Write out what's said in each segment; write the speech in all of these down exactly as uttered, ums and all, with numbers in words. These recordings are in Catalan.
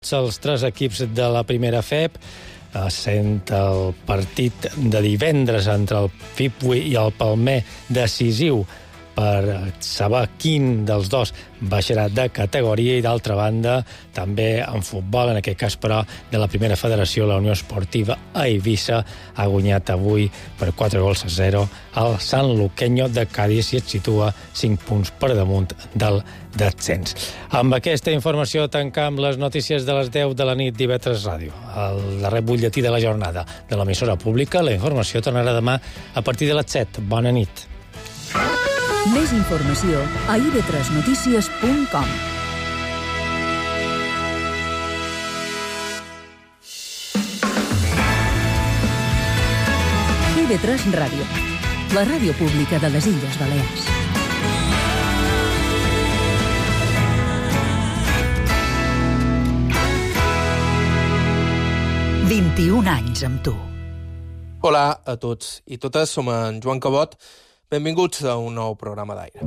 Els tres equips de la primera F E P, sent el partit de divendres entre el F I P U I i el Palmer decisiu per saber quin dels dos baixarà de categoria, i d'altra banda també en futbol, en aquest cas però de la primera federació, la Unió Esportiva Eivissa ha guanyat avui per quatre gols a zero al San Luqueño de Cádiz i es situa cinc punts per damunt del descens. Amb aquesta informació tancam les notícies de les deu de la nit d'Ivetres Ràdio. El darrer butlletí de la jornada de l'emissora pública. La informació tornarà demà a partir de les set. Bona nit. Més informació a i ve tres notícies punt com. i ve tres Ràdio, la ràdio pública de les Illes Balears. vint-i-un anys amb tu. Hola a tots i totes, som en Joan Cabot. Benvinguts a un nou programa d'aire.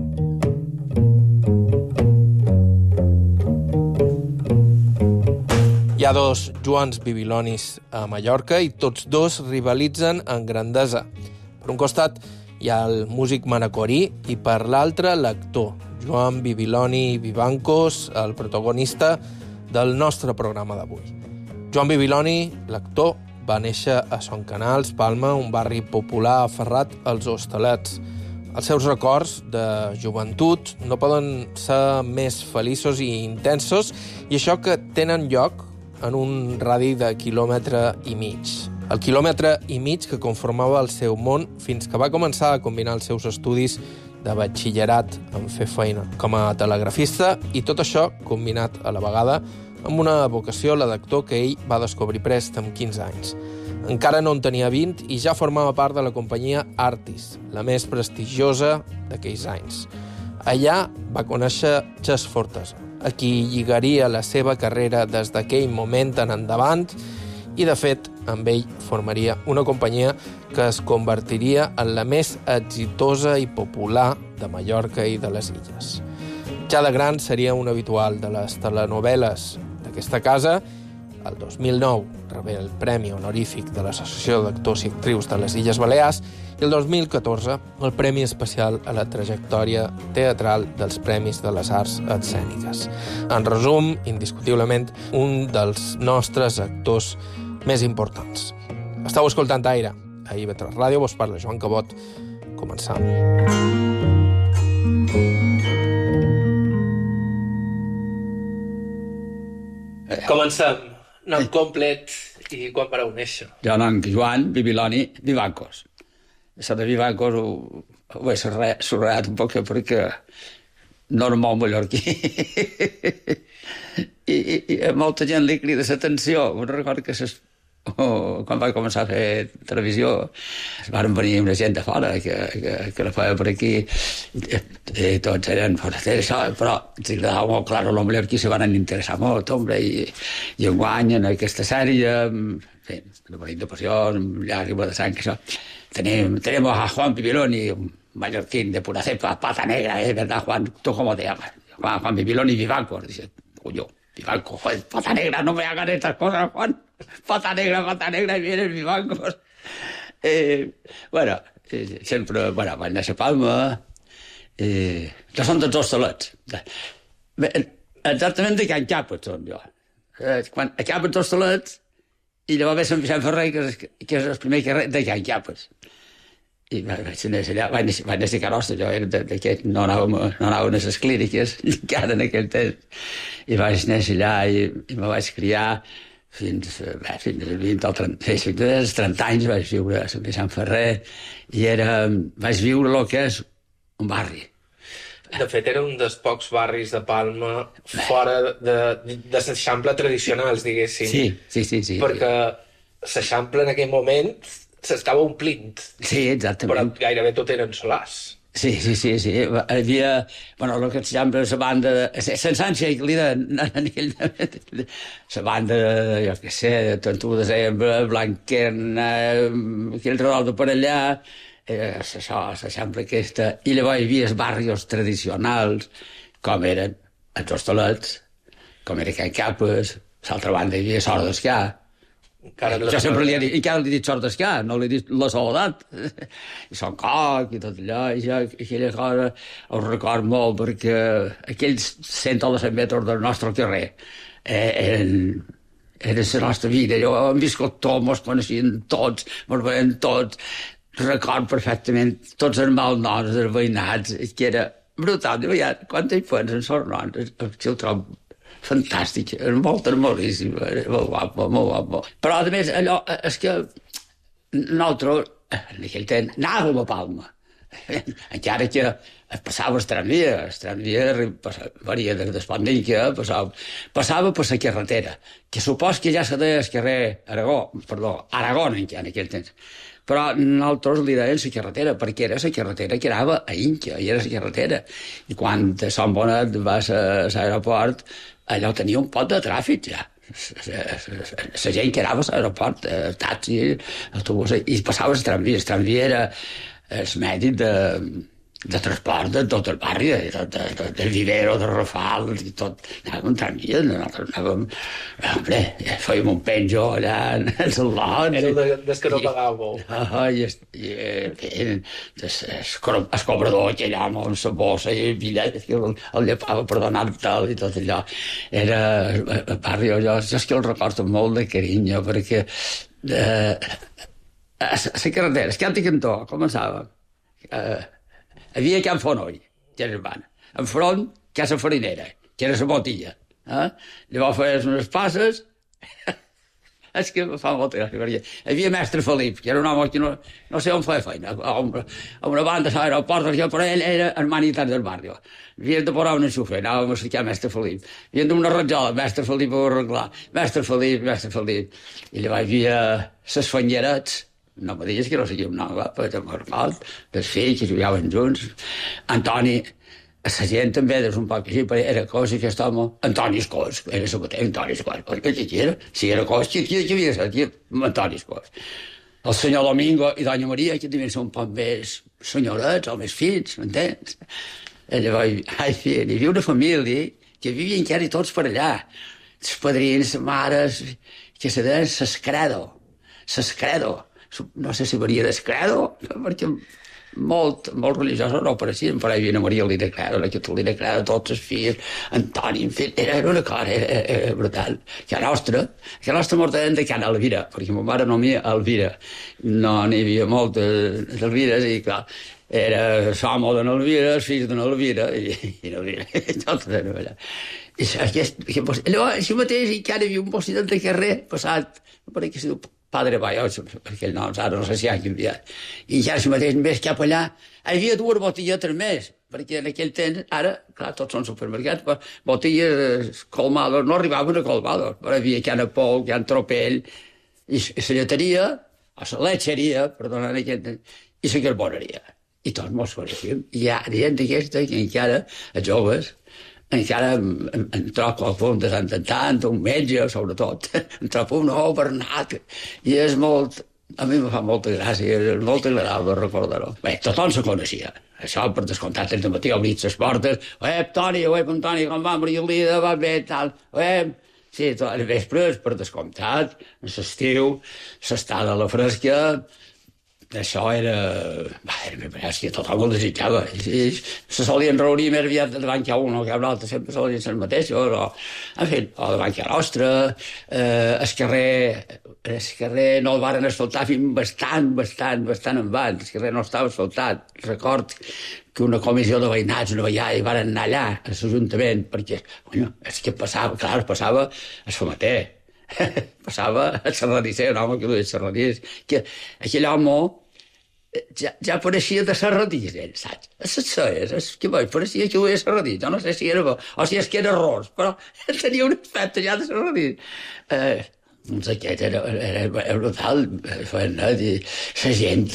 Hi ha dos Joans Bibilonis a Mallorca i tots dos rivalitzen en grandesa. Per un costat hi ha el músic manacorí i per l'altre l'actor, Joan Bibiloni Vivancos, el protagonista del nostre programa d'avui. Joan Bibiloni, l'actor, va néixer a Son Canals, Palma, un barri popular aferrat als hostalets. Els seus records de joventut no poden ser més feliços i intensos, i això que tenen lloc en un radi de quilòmetre i mig. El quilòmetre i mig que conformava el seu món fins que va començar a combinar els seus estudis de batxillerat en fer feina com a telegrafista, i tot això combinat a la vegada amb una vocació, la d'actor, que ell va descobrir prest amb quinze anys. Encara no en tenia vint i ja formava part de la companyia Artis, la més prestigiosa d'aquells anys. Allà va conèixer Xes Fortesa, a qui lligaria la seva carrera des d'aquell moment en endavant, i de fet amb ell formaria una companyia que es convertiria en la més exitosa i popular de Mallorca i de les Illes. Ja de gran seria un habitual de les telenovel·les d'aquesta casa. El dos mil nou rebé el Premi Honorífic de l'Associació d'Actors i Actrius de les Illes Balears i el dos mil catorze el Premi Especial a la Trajectòria Teatral dels Premis de les Arts Escèniques. En resum, indiscutiblement, un dels nostres actors més importants. Estau escoltant Aire. A i ve tres Ràdio vos parla Joan Cabot. Començam. Comencem. Nom complet i quan vareu néixer. Jo nom Joan Bibiloni Vivancos. Això de Vivancos ho, ho he subratllat un poc perquè no era molt mallorquí. I, i, I a molta gent li crida l'atenció. Me'n recordo que ses, oh, quan vaig començar a fer televisió van venir una gent de fora que, que, que la feia per aquí i, i tots eren això, però ens agradava molt, clar, el mallorquí se van interessar molt, hombre, i, i enguany en aquesta sèrie, en fi, la venim de passió, llàgrima de sang, això. Tenim, tenim a Juan Bibiloni, un mallorquín de pura cepa, pata negra, ¿eh? ¿Verdad, Juan? ¿Tú cómo te llamas? Juan, Juan Bibiloni Vivancos. Dice, coño, Vivancos, joder, pata negra, no me hagan estas cosas, Juan. Pata negra, pata negra, y vienen Vivancos. Eh, bueno, eh, sempre, bueno, vaig néixer a Palma, eh, ja són dels hostalets. Exactament de Can Capes són jo. Eh, quan a Capes d'Hostalets, i llavors ve Sant Vicent Ferrer, que és, que és el primer carrer de Can Capes. I vaig néixer allà, vaig néixer, vaig néixer a Carosta, jo era d'aquest, no anàvem, no anàvem a les clíniques, encara en aquell temps. I vaig néixer allà i, i me vaig criar fins, bé, fins als vint o trenta, fins als trenta anys vaig viure a Sant Vicent Ferrer i era, vaig viure el que és un barri. De fet, era un dels pocs barris de Palma fora de, de, de l'Eixample tradicionals, diguéssim. Sí, sí, sí. sí perquè l'Eixample en aquell moment s'estava omplint. Sí, exactament. Però gairebé tot eren solars. Sí, sí, sí, sí. Hi havia, bueno, el que s'eixample, la banda, sense Àngel i Clida, la banda, jo què sé, de trenta u de desembre, Blanquerna, aquell redol per allà, eh, això, l'Eixample aquesta, i llavors hi havia els barrios tradicionals, com eren els Hostalets, com era Can Capes, l'altra banda hi havia Sort d'Escà. Encara Jo sempre li he dit, encara li he dit Sort d'Escà, no li he dit la Soledat. I Son Coc i tot allò, i jo aquella cosa ho record molt, perquè aquells cent o cent metres del nostre carrer eh, eren, eren la nostra vida. Jo hem viscut tots, mos coneixien tots, mos veiem tots. Record perfectament tots els malnoms, els veïnats, que era brutal. Diu, ja, quan hi fons en sort noms, que ho trobo fantàstic, és molt hermosíssim, molt guapo, molt guapo. Però, a més, allò, és que nosaltres, en aquell temps, anàvem a Palma. Encara que passava el tramvia, el tramvia varia des d'Espandica, passava, passava per la carretera, que supos que ja se deia el carrer Aragó, perdó, Aragón encara en aquell temps. Però nosaltres li deien la carretera, perquè era la carretera que anava a Inca, i era la carretera. I quan a Sant Bonet va a l'aeroport, allò tenia un pot de tràfic, ja. La gent que anava a l'aeroport, taxi, autobús, i passava el tramvia. El tramvia era el mèdic de, de transport de tot el barri, de, de, de, del Vivero, de Rafal, i tot. Anàvem en tramvia, nosaltres anàvem... Hombre, fèiem un penjo allà en els lots. Éreu de, des que no pagàveu. Ah, i, i, i el cobrador que allà amb la bossa i el bitllet, que el, el llepava per donar-te'l i tot allò. Era el barri, allò, jo és que el recordo molt de carinyo, perquè eh, a la carretera, el Canti Cantó, començava. Eh, havia Can Fonoll, que era urbana. Enfront, Casa Farinera, que era la botilla. Eh? Llavors feies unes passes... És que em fa molta gràcia, perquè hi havia Mestre Felip, que era un home que no, no sé on feia feina, a una, a una banda a l'aeroport, però ell era hermanitat del barri. Havíem de posar un enxufe, anàvem a cercar Mestre Felip. Havíem d'una ratjola, Mestre Felip ho arreglar, Mestre Felip, Mestre Felip. I llavors hi havia les fanyerets, no me digues que no sé qui un nom, però me'n record, els fills que jugaven junts. Antoni, la gent també és un poc així, però era cosa que aquest home, Antoni Escós, era sabater, Antoni Escós, perquè qui era? Si era Cos, qui, qui, qui havia de ser? Qui? Antoni Escós. El senyor Domingo i Doña Maria, que devien ser un poc més senyorets o més fills, m'entens? Llavors, ai, fi, hi havia una família que vivia encara tots per allà. Els padrins, les mares, que se deien s'escredo, s'escredo. No sé si varia d'escredo, perquè molt, molt religiosos no apareixien, però hi havia Maria Lina Credo, la Catalina Credo, tots els fills, Antoni, en fi, era una cosa, era, era brutal. Que a nostra, que a nostra mort de Can Elvira, perquè ma mare no m'hi Elvira, no n'hi havia moltes d'Elvires, i clar, era l'home d'en Elvira, els fills d'en Elvira, i, i Elvira, tots eren allà. I aquest, llavors, així mateix, encara hi havia un possident de carrer passat, no pareix que si diu Padre Baiots, perquè el nom ara no sé si ha canviat. I ja si mateix més cap allà, hi havia dues botilletes més, perquè en aquell temps, ara, clar, tots són supermercats, però botilles colmados, no arribaven a colmados, però hi havia Can Apol, Can Tropell, i la lleteria, o la letxeria, perdona, en aquell temps, i la carboneria. I tots mos coneixíem. I hi ha gent d'aquesta que encara, els joves, encara em, em trobo qualsevol de tant en tant, un metge, sobretot, em trobo un nou Bernat, i és molt... A mi me fa molta gràcia, és molt agradable recordar-ho. Bé, tothom se coneixia. Això, per descomptat, des de matí obrit les portes. Oep, Toni, oep, Antoni, com va, Mariolida, va bé, tal. Oep, sí, tot, els vespres, per descomptat, l'estiu, s'estada a la fresca, això era... Va, era més que tothom ho desitjava. I, se solien reunir més aviat davant que a un o que a un altre, sempre solien ser els mateixos, o, en fi, o davant que a l'ostre, eh, el carrer, el carrer no el varen asfaltar fins bastant, bastant, bastant en van, el carrer no estava asfaltat. Record que una comissió de veïnats, una veïnada, hi varen anar allà, a l'Ajuntament, perquè, bueno, és que passava, clar, passava el fumeter, passava el serradisser, un home que duia el serradís, que aquell home ja, ja pareixia de serradís, ell, saps? És, és que bo, pareixia que duia serradís, jo no sé si era bo, o si és que era arròs, però tenia un aspecte ja de serradís. Eh, doncs aquest era, era, era brutal, feien net, i la gent,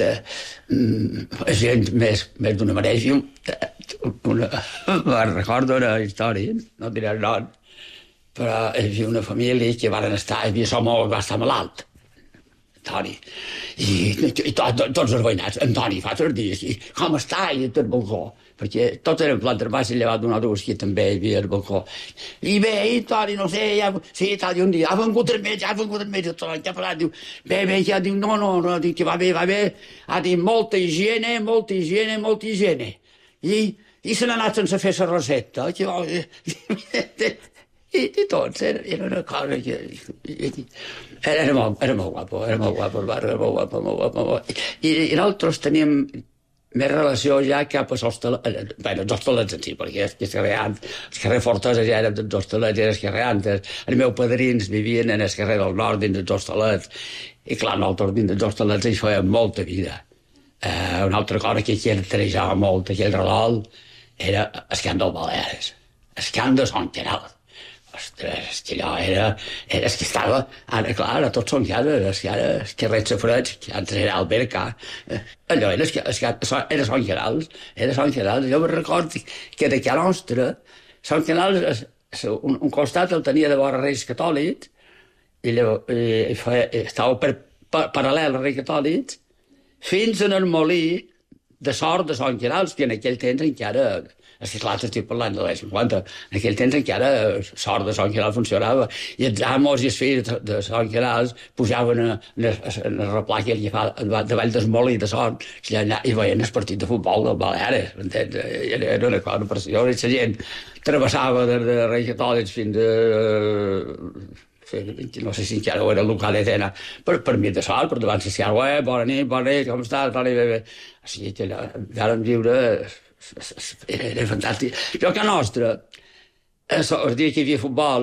la gent més, més d'una manera, una, me'n recordo una història, no diré el nom, però hi havia una família que van estar, hi havia l'home que va estar malalt, Antoni, i, i to, to, tots els veïnats, Antoni, fa tres dies, i com està? I tot balcó. perquè tots eren plantes baixes, llevat d'un altre que també hi havia el balcó. I bé, i Toni, no sé, ja, sí, tal, i un dia, ha vengut el metge, ha vengut el metge, tot l'any, diu, bé, bé, ja, diu, no, no, no, diu que va bé, va bé, ha dit molta higiene, molta higiene, molta higiene. I, i se n'ha anat sense fer la recepta, que va... I, i tots, era, era una cosa que... Era, era, molt, era molt guapo, era molt guapo el barri, era molt guapo, molt guapo, molt guapo. I, i nosaltres teníem més relació ja cap als hostalets, bé, els hostalets en si, perquè els carrers, els carrers Fortesa ja eren dels hostalets, eren els carrers, els meus padrins vivien en el carrer del nord dins dels hostalets, i clar, nosaltres dins dels hostalets hi fèiem molta vida. Uh, una altra cosa que aquí terejava molt aquell redol era el camp del Baleares, el camp de Sant Queralt. Ostres, és que allò era... era és que estava... Ara, clar, ara tots són casa, és que ara... És que res safreig, que antes era Alberca. Allò era... És que, és que era Sant Queralt, era Sant Queralt. Jo me recordo que de casa nostra, Sant Queralt, un, un costat el tenia de vora Reis Catòlics, i, llavors, i feia, estava per, per, paral·lel a Reis Catòlics, fins en el molí de sort de Sant Queralt, que en aquell temps encara... És que clar, estic parlant de l'any cinquanta. En aquell temps encara sort de Sant Queralt funcionava. I els amos i els fills de Sant Queralt pujaven a, a, a la replà que hi fa davall del molí de sort i veien el partit de futbol del Baleares. Era, era una cosa preciosa. I la gent travessava des de Reis Catòlics fins a... no sé si encara ho era el local d'Etena, per, per mi de sort, per davant social, eh, bona nit, bona nit, com estàs, bona nit, bé, bé. Així que allà vam viure... Era, era fantàstic. Jo a casa nostra, el dia que hi havia futbol,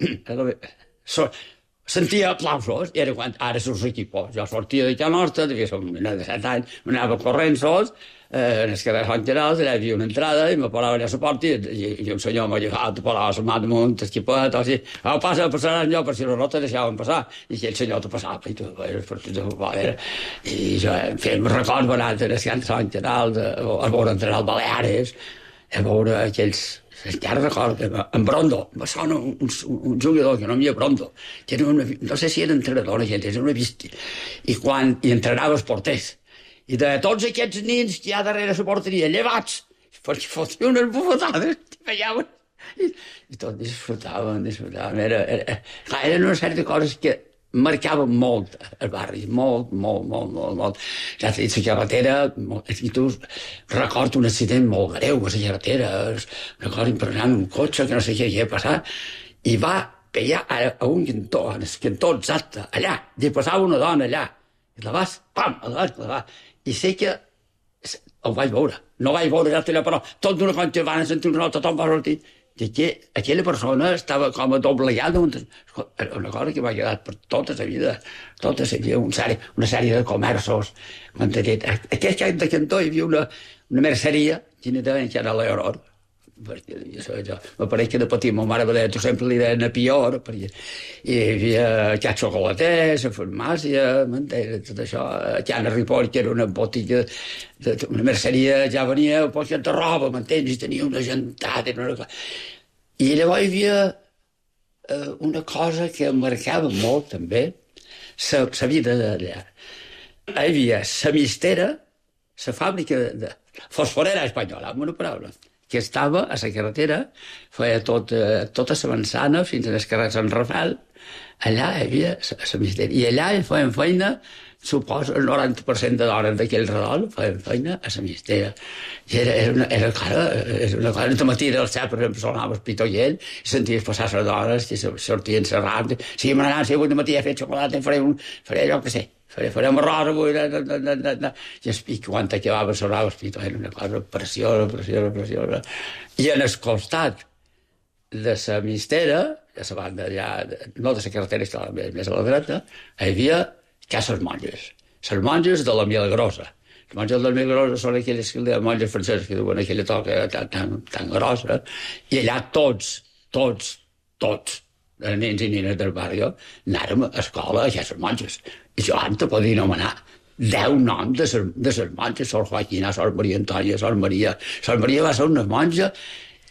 sentia aplausos, era quan ara surts equipos. Jo sortia de casa nostra, devia ser un nen de set anys, m'anava corrent sols, eh, en el carrer Sant Queralt, allà hi havia una entrada, i me parava allà a la porta, i, i un senyor m'agafava, te parava la mà damunt, esquipet, o sigui, oh, passa, passaràs jo, per si no te deixaven passar, i aquell senyor te passava, i tu, el partit de futbol era... I jo, en fi, em recordo anar a Sant Queralt, a veure entrenar el Baleares, a veure aquells... Encara recordo, en Brondo, me sona un, un, un jugador que no m'hi havia Brondo, que era una, no sé si era entrenador, era una bístia, i quan hi entrenava els porters, i de tots aquests nins que hi ha darrere la porteria, llevats, perquè fotien unes bufetades, que fellaven, i, i tots disfrutaven, disfrutaven, era, era, clar, eren una sèrie de coses que marcaven molt el barri, molt, molt, molt, molt, molt. Ja t'he dit, la carretera, i tu recordo un accident molt greu a la carretera, una cosa impressionant, un cotxe que no sé què hi ha passat, i va pegar a, a un cantó, en el cantó exacte, allà, i passava una dona allà, i la vas, pam, a la va, i sé que el vaig veure, no vaig veure ja allà, però tot d'una conxa van a sentir un rol, tothom va sortir, i que aquella persona estava com a doblegada, era una cosa que m'ha quedat per tota la vida, tota la vida, una sèrie, una sèrie de comerços. Aquest any de Cantó hi havia una, una merceria, que era l'Euror, perquè jo, me pareix que de petit ma mare va dir, tu sempre li deien a Pior, perquè hi havia aquest xocolater, la farmàcia, m'entens, tot això, aquí a Ripoll, que era una botiga, de, una merceria, ja venia un poc de roba, m'entens, i tenia una gentada, una cosa. I llavors hi havia eh, una cosa que em marcava molt, també, la vida d'allà. Hi havia la mistera, la fàbrica de fosforera espanyola, amb una paraula, que estava a la carretera, feia tot, eh, tota la manzana fins al carrer Sant Rafael, allà hi havia la mistera. I allà feien feina, suposo, el noranta per cent de dones d'aquell redol feien feina a la mistera. I era, era, una, era, cara, era una cosa, de matí del cel, per exemple, sonava el pitoiell, i senties passar les dones que sortien serrant. Si m'anava, si avui de matí he fet xocolata, faré, un, faré allò que sé, faré, farem arròs avui, na, na, na, na, na. I, i quan acabava sonava el pitoiell, era una cosa preciosa, preciosa, preciosa. I en el costat de la mistera, de la banda allà, no de la carretera, estava més a la dreta, hi havia cases monges, les monges de la Milagrosa. Les monges de la Milagrosa són aquelles monges franceses que duen aquella toca tan, tan, tan grossa, i allà tots, tots, tots, els nens i nines del barri, anàrem a escola a aquestes monges. I jo antes podia anomenar deu noms de les monges, Sor Joaquina, Sor Maria Antònia, Sor Maria. Sor Maria va ser una monja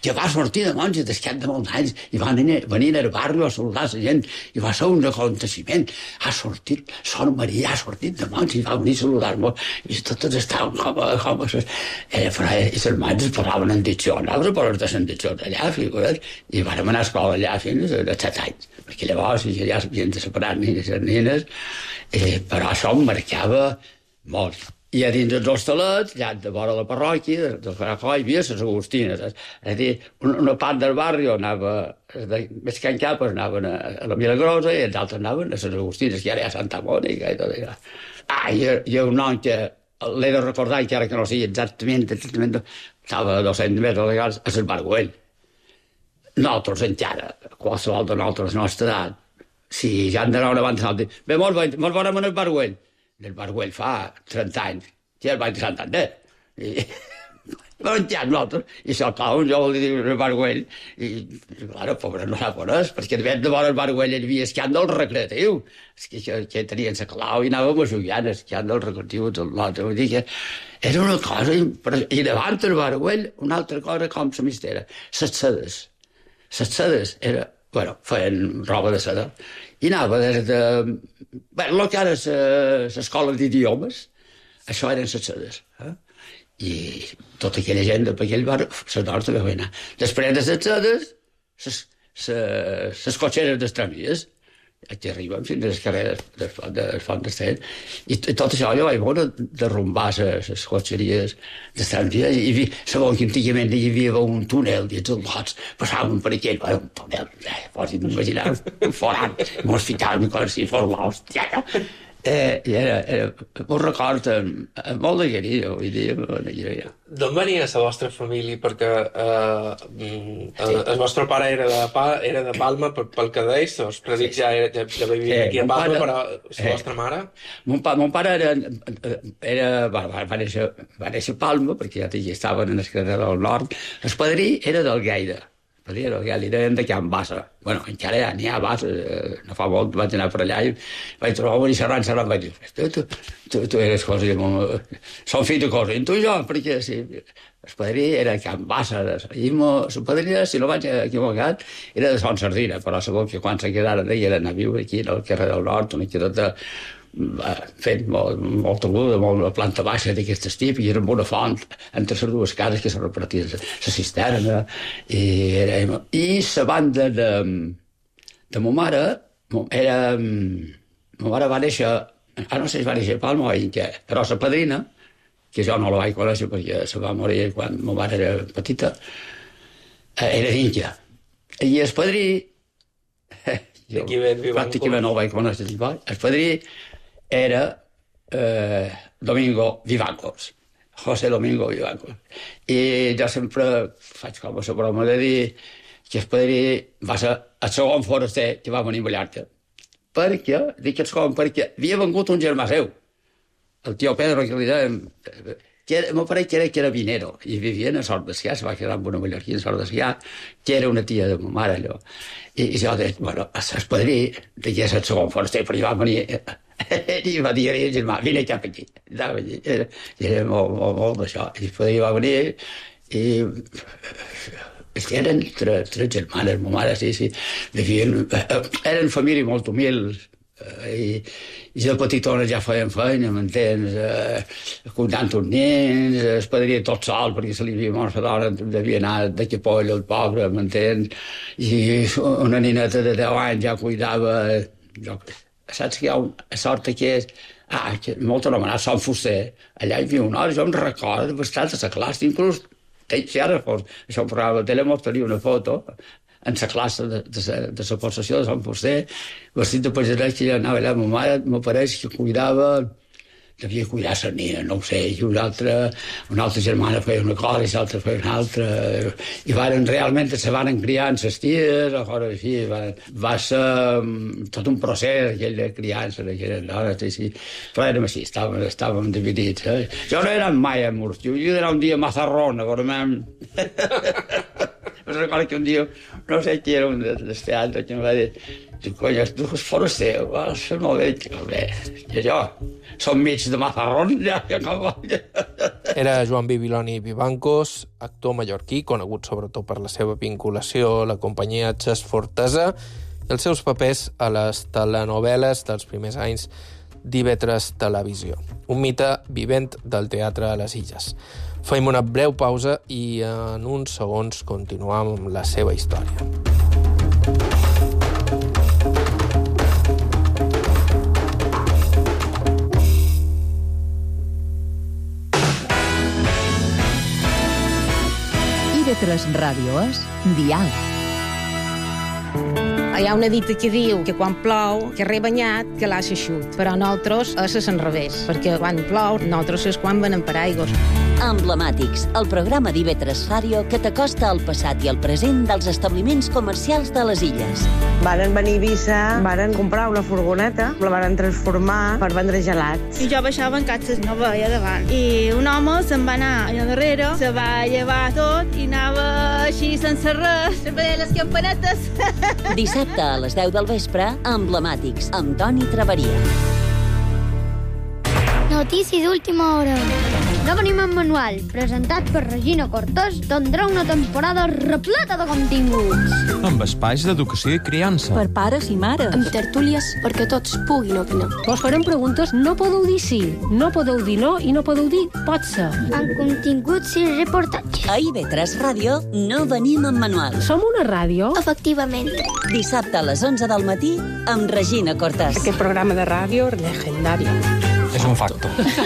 que va sortir de monja d'esquet de molts anys i van venir al barri a saludar la gent i va ser un aconteciment. Ha sortit, Sor Maria ha sortit de monja i va venir a saludar-nos i totes estaven com a... Com a eh, però, eh, I les monges parlaven en dicció, nosaltres parlàvem en dicció allà, figures, i vam anar a escola allà fins a set anys, perquè llavors ja s'havien de separar nines i nines, eh, però això em marcava molt. I a dins dels hostalets, allà de vora la parròquia, del Caracol, hi havia les Agustines. És a dir, una part del barri anava, més que en cap, anaven a, a la Milagrosa i els altres anaven a les Agustines, que ara hi ha Santa Mònica i tot això. Ah, hi ha, hi ha un nom que l'he de recordar, que ara que no sé exactament, exactament estava a dos-cents metres a vegades, a l'Esbarguell. Nosaltres encara, qualsevol de nosaltres nostra edat, si ja han d'anar una banda alta, bé, molt bona en el Barguell. El Barguell fa trenta anys, ja el vaig Santander. I vam ja nosaltres, i se'l cau, jo vol dir el Barguell, i, clar, pobre, no sap on és, perquè de vegades de vora el Barguell hi havia escàndol recreatiu, és que, que, que tenien la clau i anàvem a jugar, escàndol recreatiu, tot l'altre, vull dir que era una cosa, i davant el Barguell, una altra cosa com la mistera, les sedes. Les sedes era, bueno, feien roba de seda, i anava des de... Bé, el que ara és l'escola d'idiomes, això eren les sedes. Eh? I tota aquella gent per aquell bar, les dones també van anar. Després de les sedes, les cotxeres dels tramvies, que arriben fins a les carreres del Font d'Estell, i tot això jo vaig veure derrumbar les cotxeries dels tramvies, i sabeu que antigament hi havia un túnel, i els lots passaven per aquell, un túnel, pots imaginar, un forat, mos ficaven com si fos l'hòstia, Eh, i era, era un record amb, amb molt de carinyo, vull dir, ja. D'on venia la vostra família? Perquè eh, sí. el vostre pare era de, pa, era de Palma, pel, pel que deies, els predics ja, era, ja, ja vivien eh, aquí a Palma, pare, però la eh, vostra mare? Mon, pa, mon pare era, era va, va, néixer, va néixer a Palma, perquè ja estaven en el carrer del nord. El padrí era del Gaire. Padrí era del Gaire, eren de Can Bassa. Bueno, encara ja n'hi ha Bassa, eh, no fa molt, vaig anar per allà i vaig trobar un i xerrant, xerrant, vaig dir, tu, tu, tu, tu eres cosa, som fill de cosa, i tu i jo, perquè sí, el padrí era Can Bassa, i el padrí, si no vaig equivocat, era de Son Sardina, però sabeu que quan se quedaren d'ella eren a viure aquí, al carrer del Nord, una mica tota fent molt, molt aguda, molt planta baixa d'aquest estiu, i era una font entre les dues cases que se repartien la cisterna, i, era, i la banda de, de ma mare era, ma mare va néixer, ara no sé si va néixer a Palma o a Inca, però la padrina, que jo no la vaig conèixer perquè se va morir quan ma mare era petita, era d'Inca, i el padrí jo pràcticament no el vaig conèixer, el padrí era eh, Domingo Vivancos, José Domingo Vivancos. I jo sempre faig com a la broma de dir que el padrí va ser el segon foraster que va venir a Mallorca. Perquè, dic el segon, perquè havia vengut un germà seu, el tio Pedro, que li deien, que m'ho pareix que era carabinero, i vivia a Sort de Sió, se va quedar amb una mallorquina a Sort de Sió, que era una tia de ma mare, allò. I, i jo deia, bueno, el padrí, que és el segon foraster, però va venir... i va dir a ell, germà, vine cap aquí. Anava allí. Era, era molt, molt, molt d'això. I el padrí va venir i... eren tres, tres germanes, ma mare, sí, sí. Vivien... Eren família molt humils, i, i de petitones ja feien feina, m'entens, eh, cuidant uns nens, es padria tot sol perquè se li havia mort la dona, devia anar de capoll al pobre, m'entens, i una nineta de deu anys ja cuidava, jo, saps que hi ha una sort que és, ah, que molt anomenat Sant Fuster, allà hi havia una hora, jo em recordo bastant a la classe, inclús, si ara fos, això un programa de tele mostraria una foto, en la classe de, de, de la possessió de Sant Fuster, vestit de pajarès, que ja anava allà, ma mare m'apareix que cuidava, devia cuidar la nina, no ho sé, i una altra, una altra germana feia una cosa i l'altra feia una altra, i varen, realment se van criar en les ties, o coses així, va, va ser um, tot un procés, aquell de criança d'aquelles dones, sí, però érem així, estàvem, estàvem dividits. Eh? Jo no era mai a Murcia, jo era un dia a Mazarrona, però m'hem... Em recordo que un dia, no sé qui era un dels teatres, que em va dir Dic, conya, tu és foraster, això no ho veig. Bé, i jo, som mig de Mazarrón, ja, que com... Era Joan Bibiloni Vivancos, actor mallorquí, conegut sobretot per la seva vinculació a la companyia Chess Fortesa i els seus papers a les telenovel·les dels primers anys d'I V tres Televisió. Un mite vivent del teatre a les Illes. Fem una breu pausa i en uns segons continuem amb la seva història. I V tres Ràdio és Diàleg. Hi ha una dita que diu que quan plou, que rebanyat, que l'assa xut. Però nosaltres és al revés, perquè quan plou, nosaltres és quan venen per aigües. Emblemàtics, el programa d'I V tres Ràdio que t'acosta al passat i al present dels establiments comercials de les Illes. Varen venir a Eivissa, varen comprar una furgoneta, la varen transformar per vendre gelats. I jo baixava en catxes, no veia davant. I un home se'n va anar allà darrere, se va llevar tot i anava així sense res, sempre les campanetes. Dissabte a les deu del vespre, Emblemàtics, amb Toni Traveria. Notícia d'última hora. No venim en manual, presentat per Regina Cortés, tindrà una temporada repleta de continguts. Amb espais d'educació i criança. Per pares i mares. Amb tertúlies perquè tots puguin opinar. Vos farem preguntes, no podeu dir sí, no podeu dir no i no podeu dir pot ser. Amb continguts i reportatges. A I V tres Ràdio no venim en manual. Som una ràdio? Efectivament. Dissabte a les onze del matí amb Regina Cortés. Aquest programa de ràdio legendari. És un facto.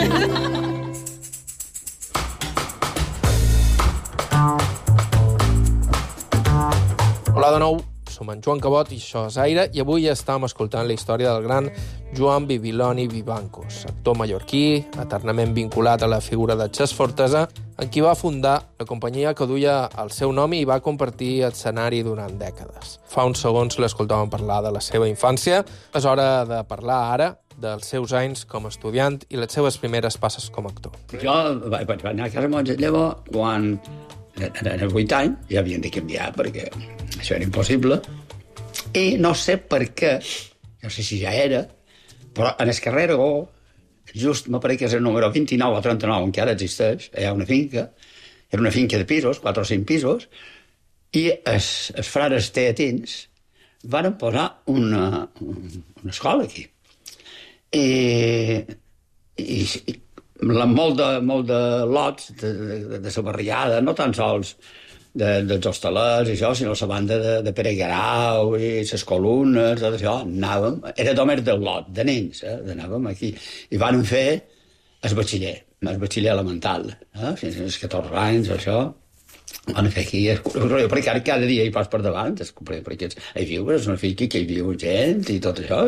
Hola de nou, som en Joan Cabot i això és Aire, i avui estem escoltant la història del gran Joan Bibiloni Vivancos, actor mallorquí, eternament vinculat a la figura de Chess Fortesa, en qui va fundar la companyia que duia el seu nom i va compartir escenari durant dècades. Fa uns segons l'escoltàvem parlar de la seva infància. És hora de parlar ara dels seus anys com a estudiant i les seves primeres passes com a actor. Jo vaig, vaig anar a casa monja llavors quan en els vuit anys ja havien de canviar perquè això era impossible i no sé per què, no sé si ja era, però en el carrer Aragó, just m'apareix que és el número vint-i-nou o trenta-nou, encara existeix, hi ha una finca, era una finca de pisos, quatre o cinc pisos, i els, els frares teatins van posar una, una escola aquí. I, i, i la, molt, de, molt de lots de, de, de la barriada, no tan sols de, dels hostalets i això, sinó la banda de, de Pere Guerau i les columnes, tot això, anàvem, era només del lot, de nens, eh? Anàvem aquí, i van fer el batxiller, el batxiller elemental, eh? Fins als catorze anys, això, van fer aquí, perquè ara cada dia hi pas per davant, perquè hi viu, és una finca que hi viu gent i tot això.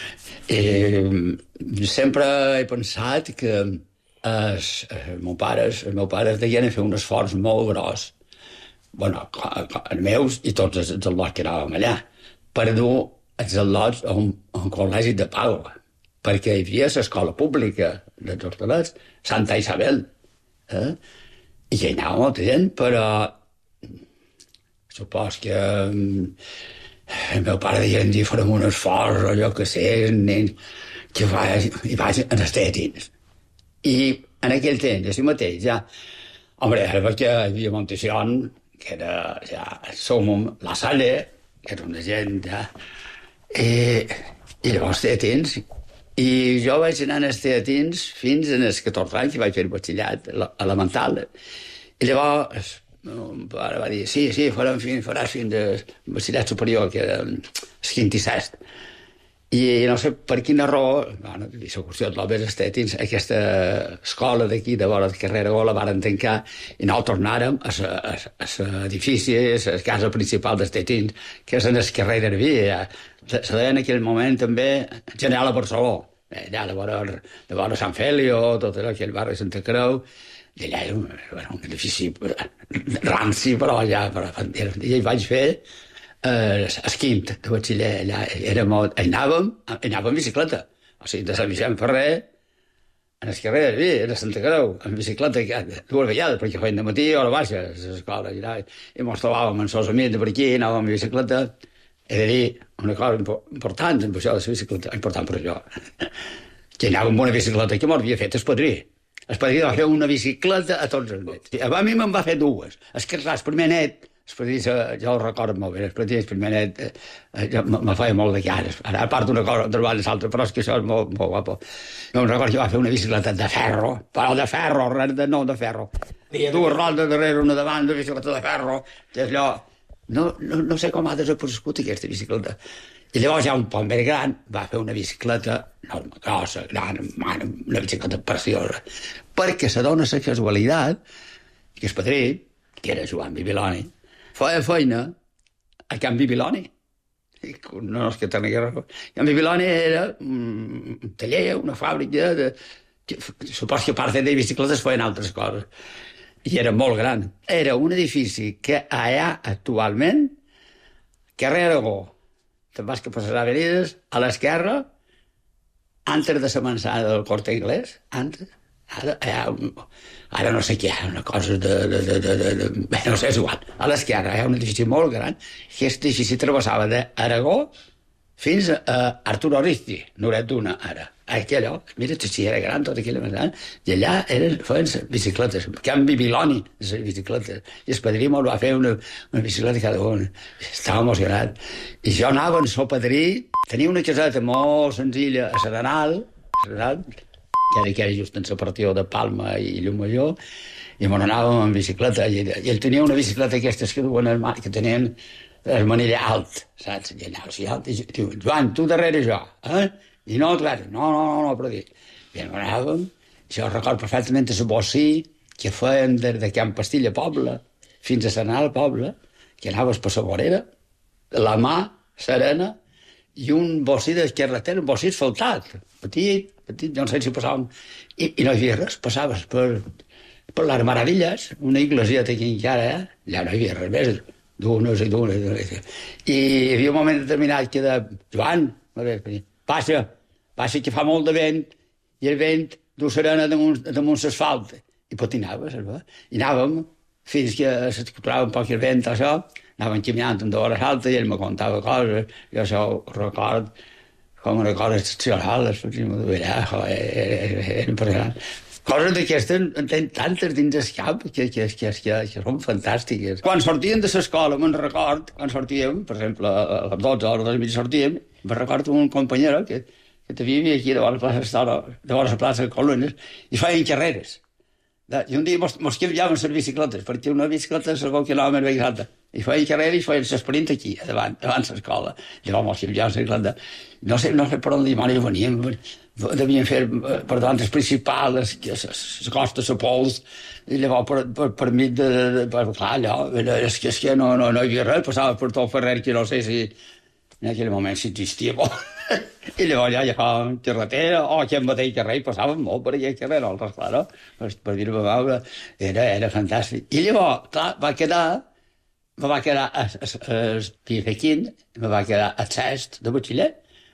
I sempre he pensat que els, els meus pares, els meus pares deien fer un esforç molt gros, bueno, els meus i tots els al·lots que anàvem allà, per dur els al·lots a un, a un col·legi de pau, perquè hi havia l'escola pública dels hostalets, Santa Isabel, eh? I hi anava molta gent, però supos que el meu pare deia un dia farem un esforç, o allò que sé, nen, que vaig, i vaig en els teatins. I en aquell temps, així mateix, ja, home, ara perquè hi havia Montesión, que era ja som la Salle, que era una gent, ja, i, i llavors teatins, i jo vaig anar als teatins fins als catorze anys, que vaig fer el batxillat elemental. I llavors el pare va dir, sí, sí, faràs fins, faràs fins al batxillat superior, que era el quint i sest. I no sé per quina raó, bueno, i la qüestió de l'obres estètics, aquesta escola d'aquí, de vora del carrer Aragó, la varen tancar i no tornàrem a l'edifici, a la casa principal d'estetins, que és en el carrer Arví. Se deia en aquell moment també General a Barceló, allà de vora, de vora Sant Fèlio, tot allò, aquell barri de Santa Creu, i allà era un, era un edifici ranci, però allà, però, i hi vaig fer Uh, el quint de batxiller, allà era molt... Anàvem, anàvem en bicicleta, o sigui, de Sant Vicent Ferrer, en el carrer de a Santa Creu, en bicicleta, dues vegades, perquè feien de matí o a la baixa, a l'escola, i, i mos trobàvem amb els amics de per aquí, anàvem en bicicleta, he de dir, una cosa important, amb això de la bicicleta, important per jo, que anava amb una bicicleta que m'havia fet el padrí. El padrí va fer una bicicleta a tots els nets. A mi me'n va fer dues. És que, clar, el primer net, el padrí, jo el recordo molt bé, el padrí, el primer net, eh, me feia molt de cares. Ara, a part d'una cosa, trobar l'altra, però és que això és molt, molt guapo. Jo em recordo que va fer una bicicleta de ferro, però de ferro, res de no de ferro. Dues rodes darrere, una davant, una bicicleta de ferro. És allò... No, no, no sé com ha desaparegut aquesta bicicleta. I llavors ja un poc més gran va fer una bicicleta enorme, grossa, gran, una bicicleta preciosa, perquè se dona la casualitat que el padrí, que era Joan Bibiloni, feia feina a Can Bibiloni. No és que tenia res. Can Bibiloni era un taller, una fàbrica de... Supos que a part de bicicletes feien altres coses. I era molt gran. Era un edifici que allà actualment, carrer Aragó, te'n vas que passarà avenides, a l'esquerra, antes de la mansana del Corte Inglés, antes, ara, allà, ara no sé què, una cosa de... de, de, de, de, de bé, no sé, és igual. A l'esquerra hi ha un edifici molt gran, que aquest edifici travessava d'Aragó fins a Arturo Aristi, Noret d'Una, ara. Aquí allò, mira, si era gran, tot aquella gran, i allà eren, feien bicicletes, Can Bibiloni, les bicicletes, i el padrí me'l va fer una, una bicicleta cada una. Estava emocionat. I jo anava amb el padrí, tenia una caseta molt senzilla a Serenal, Serenal, que era, que era just en la partió de Palma i Llumajor, i me n'anàvem en bicicleta, i, i ell tenia una bicicleta aquestes que duen el mar, que tenien el manillar alt, saps? I anava així alt, i diu, Joan, tu darrere jo, eh? I no, clar, no, no, no, no, però dic, i anàvem, jo recordo perfectament el bocí que feien des de Can Pastilla Poble fins a Serenal Poble, que anaves per la vorera, la mà serena, i un bocí de carretera, un bocí asfaltat, petit, petit, no sé si passàvem, i, i no hi havia res, passaves per, per les Maravilles, una iglesieta que encara, eh? Allà no hi havia res més, d'unes i d'unes, i hi havia un moment determinat que de, Joan, passa, passa que fa molt de vent, i el vent du serena damunt, damunt l'asfalt, i patinava, saps? I anàvem, fins que s'escoltava un poc el vent, això, anàvem caminant amb d'hores altes, i ell me contava coses, jo això ho record com una cosa excepcional, era impressionant. Coses d'aquestes en tenen tantes dins el cap que, que, que, que, que són fantàstiques. Quan sortíem de l'escola, me'n record, quan sortíem, per exemple, a les dotze hores del mig sortíem, me'n recordo un companyero que, que vivia aquí davant la plaça davant la plaça de Columnes, i feien carreres. I un dia mos, mos canviaven les bicicletes, perquè una bicicleta se veu que anava més vegada. I feien carreres i feien l'esprint aquí, davant, davant l'escola. Llavors mos canviaven la bicicleta. No sé, no sé per on dimoni veníem, devien fer per davant el principal, les costes, la pols, i llavors per, per, per mig de... de per, clar, allò, és que, és que no, no, no hi havia res, passava per tot Ferrer, que no sé si en aquell moment si existia molt. I llavors ja agafàvem carretera, o aquí en mateix carrer, passàvem molt per aquell carrer, no, clar, no? Per, per dir-ho a veure, era, era fantàstic. I llavors, clar, va quedar, me va quedar el Pirequín, me va quedar el sest de batxiller,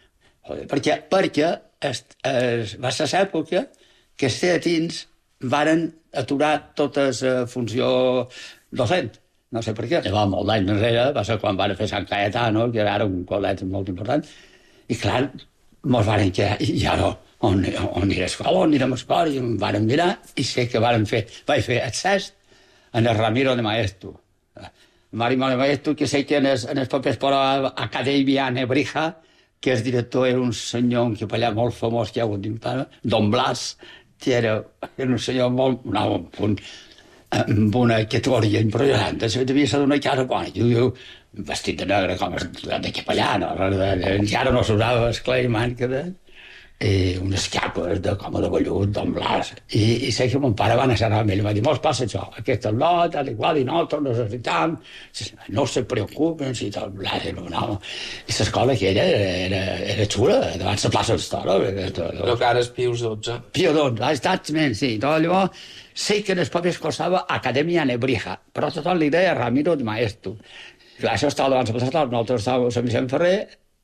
perquè, perquè es, es, va ser l'època que els teatins varen aturar tota la funció docent. No sé per què. Llavors, molt d'anys enrere, va ser quan van fer Sant Cayetano, que era un col·let molt important, i clar, mos varen quedar, i ara, on, on anirà a escola, on anirem a escola, i em varen mirar, i sé que varen fer, vaig fer accés en el Ramiro de Maestro. Ramiro de Maestro, que sé que en els, en els papers per Academia Nebrija, que el director era un senyor, un capellà molt famós que hi ha hagut d'impara, Don Blas, que era, era un senyor molt... No, un, amb una categoria impressionant, devia ser d'una cara bona, jo, vestit de negre com de capellà, no? Encara no s'usava el clarimant que de... I unes capes de, com de vellut, d'en Blas. I, I sé que mon pare va anar amb ell i va dir, mos passa això, aquest és lot, tal i qual, i nosaltres necessitam, no se preocupen, si tal, Blas, no, no. I l'escola que era, era, era xula, davant la plaça d'Estora. El que ara és Pius dotze. Pius dotze, exactament, sí. Llavors, sé que en els papers costava Academia Nebrija, però tota la idea Ramiro de Maestro. Clar, això estava davant la plaça d'Estora, nosaltres estàvem a Sant Vicent Ferrer,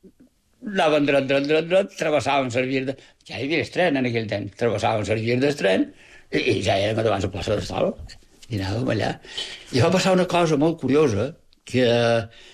anàvem dret, dret, dret, dret, travessàvem servir de... Ja hi havia el tren en aquell temps, travessàvem servir del tren i, i ja érem davant la plaça d'Estora i anàvem allà. I va passar una cosa molt curiosa, que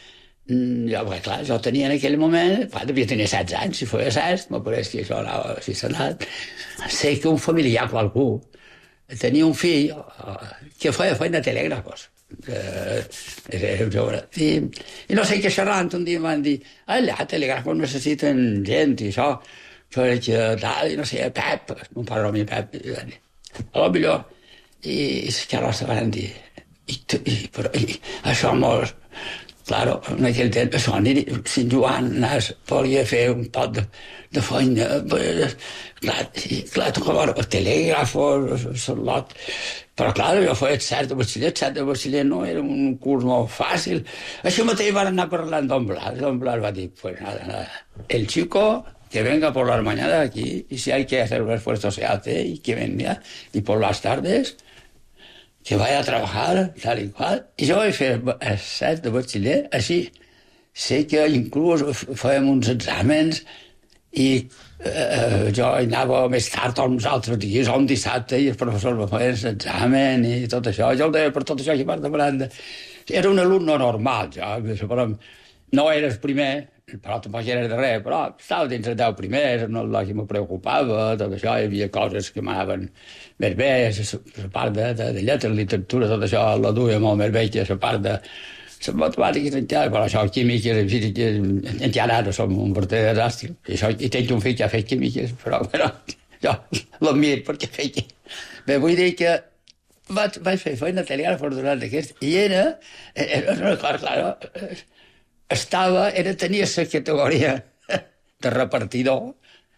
Jo, perquè, clar, jo tenia en aquell moment, clar, devia tenir setze anys, si feia set, me pareix que això anava així senat. Sé que un familiar, qualcú, tenia un fill que feia feina de telègrafos. Eh, era jove. I, I no sé què xerrant, un dia em van dir, allà, telègrafos necessiten gent i això, perquè tal, i no sé, Pep, mon pare era Pep, i van dir, a lo millor, i que ara se van dir, i, i, però, i això molt... Claro, en aquell temps, això, si en Joan Nas volia fer un pot de, de feina, pues, clar, i, clar, tocava el telègrafo, el lot, però clar, jo feia set de batxiller, set de batxiller no era un curs molt fàcil. Això mateix van anar parlant d'On Blas, Don Blas va dir, pues nada, nada, el chico que venga por las mañanas aquí, y si hay que hacer un esfuerzo se hace, y que venga, y por las tardes, que vaya a trabajar, tal i qual. I jo vaig fer el set de batxiller així. Sé que inclús fèiem uns exàmens i eh, jo anava més tard uns altres dies, o un dissabte, i el professor me feia l'examen i tot això. Jo el deia per tot això que part de Branda. Era un alumne normal, jo. No era el primer, però tampoc era de res, però estava dins els deu primers, no el que me preocupava, tot això, hi havia coses que m'anaven més bé, la part de, de, de lletres, literatura, tot això la duia molt més bé que la part de les matemàtiques, encara, però això, químiques, físiques, encara ara som un verdader desastre. I, això, i tenc un fill que ha fet químiques, però, però jo l'admiro perquè feia. Bé, vull dir que vaig, vaig fer feina a telègrafos durant aquest, i era, era una cosa, clar, estava, era, tenia la categoria de repartidor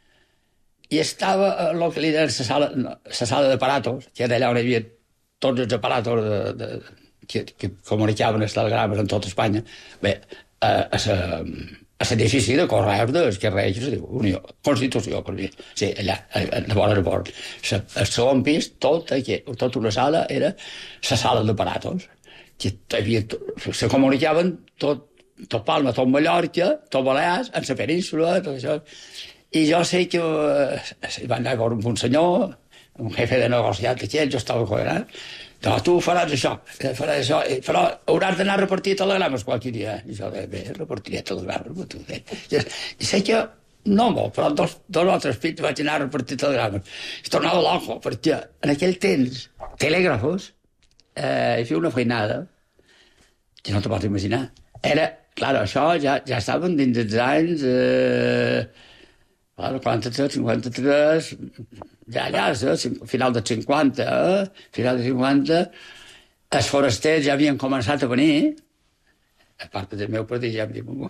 i estava el que li deien la sala, la sala d'aparatos, que era allà on hi havia tots els aparatos de, de, que, que comunicaven els telegrames en tota Espanya. Bé, a, a, a l'edifici de correus del carrer, que es diu Unió, Constitució, per dir. Sí, allà, de vora a vora. El segon pis, tot, aquí, tota una sala, era la sala d'aparatos, que havia, se comunicaven tot tot Palma, tot Mallorca, tot Balears, en la península, tot això. I jo sé que eh, van anar a veure un senyor, un jefe de negociat d'aquell, jo estava coherent, no, tu faràs això, faràs això, però hauràs d'anar a repartir telegrames qualque dia. I jo deia, bé, repartiré telegrames, tu. I, I sé que, no molt, però dos, dos altres fills vaig anar a repartir telegrames. I tornava loco, perquè en aquell temps, telègrafos, eh, hi feia una feinada, que no te pots imaginar. Era, clar, això ja, ja estaven dins dels anys eh, quaranta-tres, cinquanta-tres, ja allà, eh, final dels cinquanta, eh, final dels cinquanta, els forasters ja havien començat a venir, a part del meu partit ja em diu,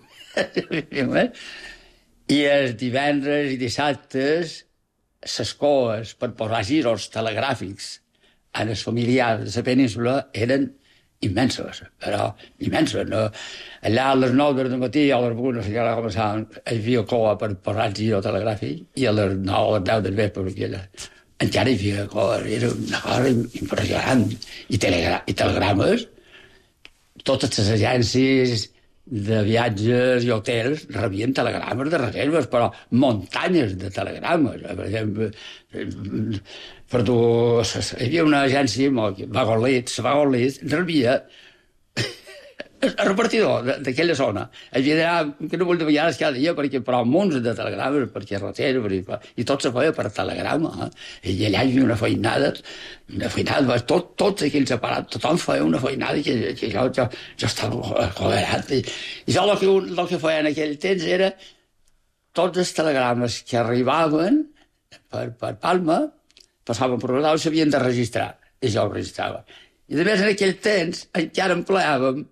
i els divendres i dissabtes les coes per posar giros telegràfics en els familiars de la península eren immensos, però immensos. No? Allà a les nou del matí, a les vuit, no sé què, començaven, hi havia coa per posar el giro telegràfic i a les nou, a les deu del vespre, perquè allà encara hi havia coa, era una cosa impressionant. I, telegra i telegrames, totes les agències de viatges i hotels rebien telegrames de reserves, però muntanyes de telegrames. Per exemple, per tu, hi havia una agència, Vagolit, la Vagolit rebia el repartidor d'aquella zona. Havia d'anar, que no volia vegades cada dia, perquè, però munts de telegrames, perquè reserves, i, i tot se feia per telegrama. Eh? I allà hi havia una feinada, una feinada, tot, tots aquells aparats, tothom feia una feinada que, que jo, jo, jo estava colerat. I, i jo el que, el que feia en aquell temps era tots els telegrames que arribaven per, per Palma, passaven per l'Ordau, s'havien de registrar, i jo ho registrava. I a més en aquell temps encara empleàvem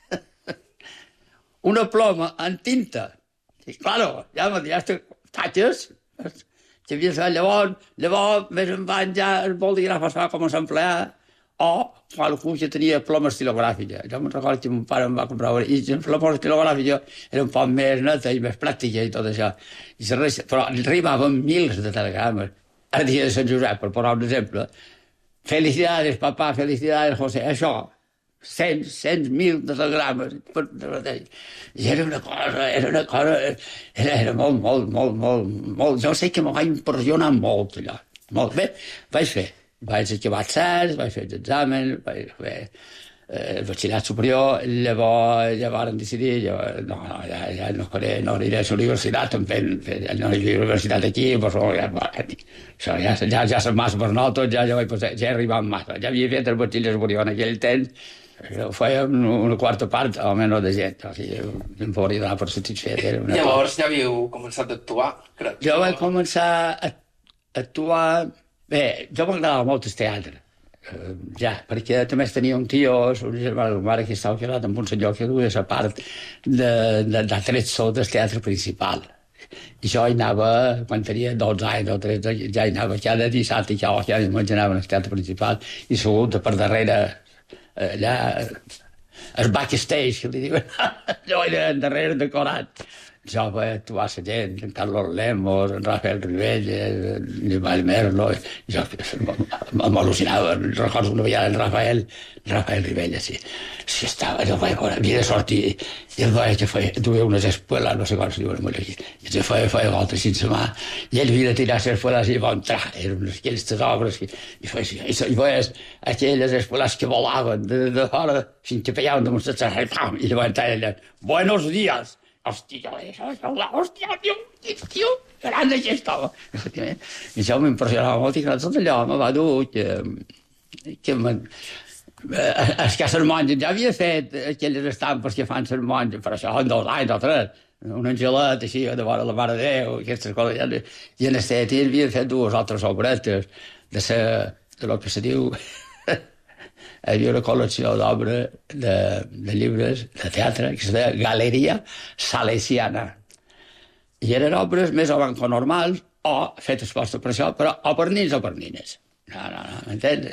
una ploma en tinta. I, claro, ja me diaste tatxes, que havia estat llavors, llavors més en van ja el bolígraf es va començar a emplear, o qualcú que tenia ploma estilogràfica. Jo me'n recordo que mon pare em va comprar una, i la ploma estilogràfica era un poc més neta i més pràctica i tot això. I se, però arribaven mils de telegrames. El dia de Sant Josep, per posar un exemple, felicidades, papà, felicidades, José, això, cent, cent mil de telegrames. I era una cosa, era una cosa, era, era molt, molt, molt, molt, molt. Jo sé que me va impressionar molt, allò. Molt bé, vaig fer. Vaig acabar certs, vaig fer els exàmens, vaig fer el batxillerat superior, llavors ja van decidir, jo, no, no, ja, ja no, faré, no aniré a la universitat, en fent, no aniré a la universitat aquí, però ja, això, ja, ja, ja som massa per nosaltres, ja, ja, vaig passar, ja he arribat massa, ja havia fet el batxiller superior en aquell temps, ho fèiem una quarta part, almenys de gent, o sigui, em podria donar per satisfet. Llavors ja havíeu començat a actuar, crec. Jo vaig començar a actuar... Bé, jo m'agradava molt el teatre, Uh, ja, perquè també tenia un tio, un germà de la mare, que estava quedat amb un senyor que duia la part de, de, de tretzo del teatre principal. I jo hi anava, quan tenia dotze anys o tretze, ja hi anava cada dissabte, ja, ja m'imaginava en el teatre principal, i segut per darrere, allà, el backstage, que li diuen, jo era darrere decorat. Jo vaig actuar la gent, en Carlos Lemos, en Rafael Rivella, en Ival Merlo, jo m'al·lucinava, recordo una vegada en Rafael, Rafael Rivella, sí, sí estava, jo vaig veure, havia de sortir, i el vaig que feia, duia unes espueles, no sé com es diuen en aquí, i se feia, feia voltes sense mà, i ell havia de tirar les espueles i va entrar, eren aquelles obres, i, i feia, i, i veies aquelles espueles que volaven de, de fora, fins que pegaven damunt de la pam, i va entrar ella, buenos días. Hòstia, això, hòstia, tio, tio, gran d'aquest home. I això m'impressionava molt, i clar, tot allò me va dur que... que me... És que les monges ja havia fet aquelles estampes que fan les monges, per això, en dos anys o tres, un angelet així, de vora la Mare de Déu, aquestes coses, i en Esteti havia fet dues altres obretes de, sa, de lo que se diu... Hi havia una col·lecció d'obres, de, de llibres, de teatre, que es deia Galeria Salesiana. I eren obres més o menys normals, o fetes posta per això, però o per nins o per nines. No, no, no, m'entens?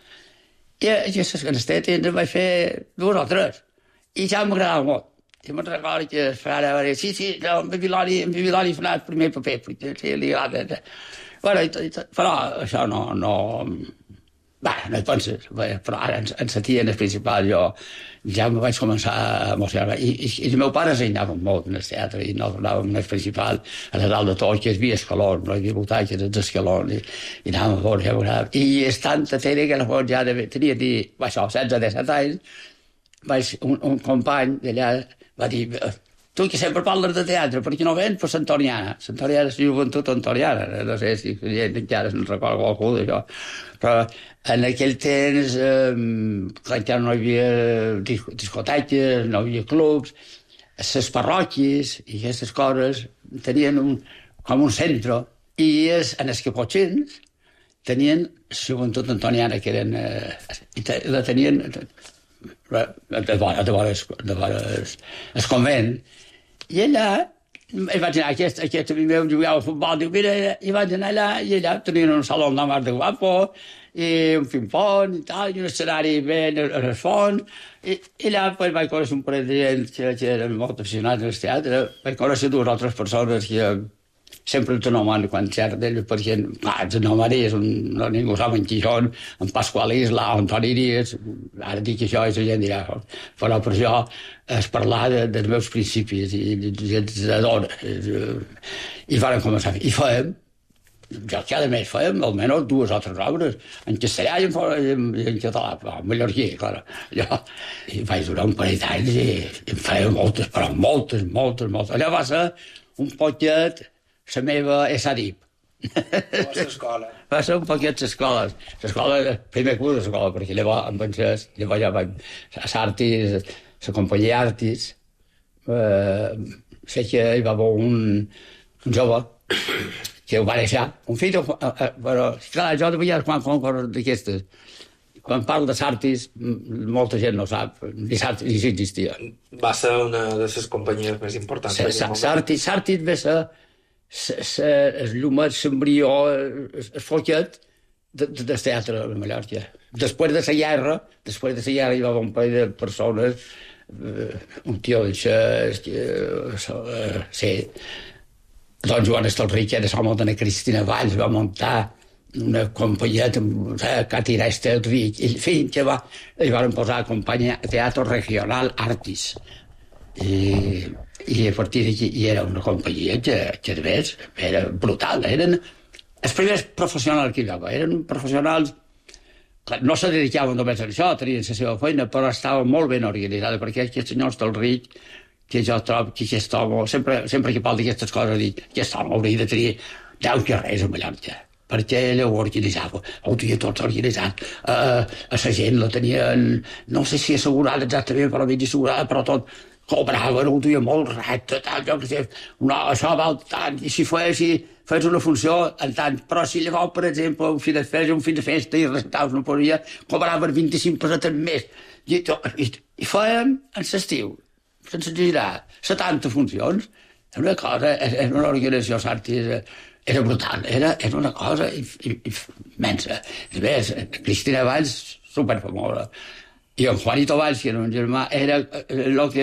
I aquestes canestetes en vaig fer dues o tres, i ja m'agradava molt. I me'n recordo que el frare va dir, sí, sí, no, en Babiloni, en Babiloni farà el primer paper, perquè sí, li agrada. Bueno, i tot, però això no... no Bé, no hi penses, però ara en, en la tia, en el principal, jo ja me vaig començar a emocionar. I, i, i els meus pares hi anaven molt en el teatre, i no anàvem en el principal, a la dalt de tot, que hi havia escalons, no hi havia butaques, els escalons, i, i anàvem a veure, ja m'agradava. I és tanta tele que llavors ja de, tenia de, això, setze o disset anys, vaig, un, un company d'allà va dir, tu que sempre parles de teatre, per què no vens per Santoniana? Santoniana és la joventut antoniana, no sé si encara se'n recorda qualcú d'això, però en aquell temps, eh, encara no hi havia discoteques, no hi havia clubs, les parròquies i aquestes coses tenien un, com un centre, i es, en els caputxins tenien la joventut antoniana, que eren, eh, i te, la tenien de vora, de vora, de vora el convent. I allà, i vaig anar, aquest, aquest amic meu jugava a futbol, diu, mira, i vaig anar allà, i allà tenien un saló de mar de guapo, i un ping-pong, i tal, i un escenari ben en el fons, i, i allà pues, vaig conèixer un parell de gent que, que eren molt aficionats al teatre, vaig conèixer dues altres persones que sempre el nomen quan xerra d'ells, perquè ah, el nomen és un... No, ningú sap en qui són, en Pasqual Isla, en Toni Díaz, ara dic això i la gent dirà, però per això és parlar de, dels meus principis i els adora. I vàrem començar a fer. I fèiem, jo cada mes fèiem almenys dues o tres obres, en castellà i en, en, en català, en mallorquí, clar. Jo, i vaig durar un parell d'anys i, i em feia moltes, però moltes, moltes, moltes. Allò va ser un poquet la meva esadip. L'escola. Va ser un poquet l'escola. L'escola, el primer curs de l'escola, perquè llavors em pensés, llavors ja vaig a l'Artis, la companyia Artis, eh, sé que hi va haver un, un jove que ho va deixar, un fill, eh, eh, però, clar, jo de vegades quan fan coses d'aquestes, quan parlo de Sartis, molta gent no sap, ni Sartis ni si existia. Va ser una de les companyies més importants. Sartis, Sartis va ser el llumet, l'embrió, el foquet del teatre de Mallorca. Després de la guerra, després de la guerra hi va haver un parell de persones, un tio d'això, sí, don Joan Estalric, era l'home d'una Cristina Valls, va muntar una companyia, Cati Estalric, i fins que va, hi van posar companyia Teatro Regional Artis. I, i a partir d'aquí i era una companyia que, que de vegades era brutal, eren els primers professionals que hi havia, eren professionals no se dedicaven només a això, tenien la seva feina, però estava molt ben organitzada, perquè aquests senyors del Ric, que jo trobo que aquest home, sempre, sempre que parlo d'aquestes coses, dic, aquest home hauria de tenir deu carrers a Mallorca, perquè ell ho organitzava, ho tenia tot organitzat, uh, a la gent la tenien, no sé si assegurada exactament, però mig assegurada, però tot, cobraven, ho duia molt recte, tal, jo que sé, no, això val tant, i si fes, si fes una funció, en tant, però si llavors, per exemple, un fi de festa, un fi de festa, i restaus no podia, cobraven vint-i-cinc pessetes més, i, i, i fèiem en l'estiu, sense exagerar, setanta funcions, era una cosa, era una organització, Sarti, era, era brutal, era, era una cosa immensa. A més, Cristina Valls, superfamosa, i en Juanito Valls, que era un germà, era el que,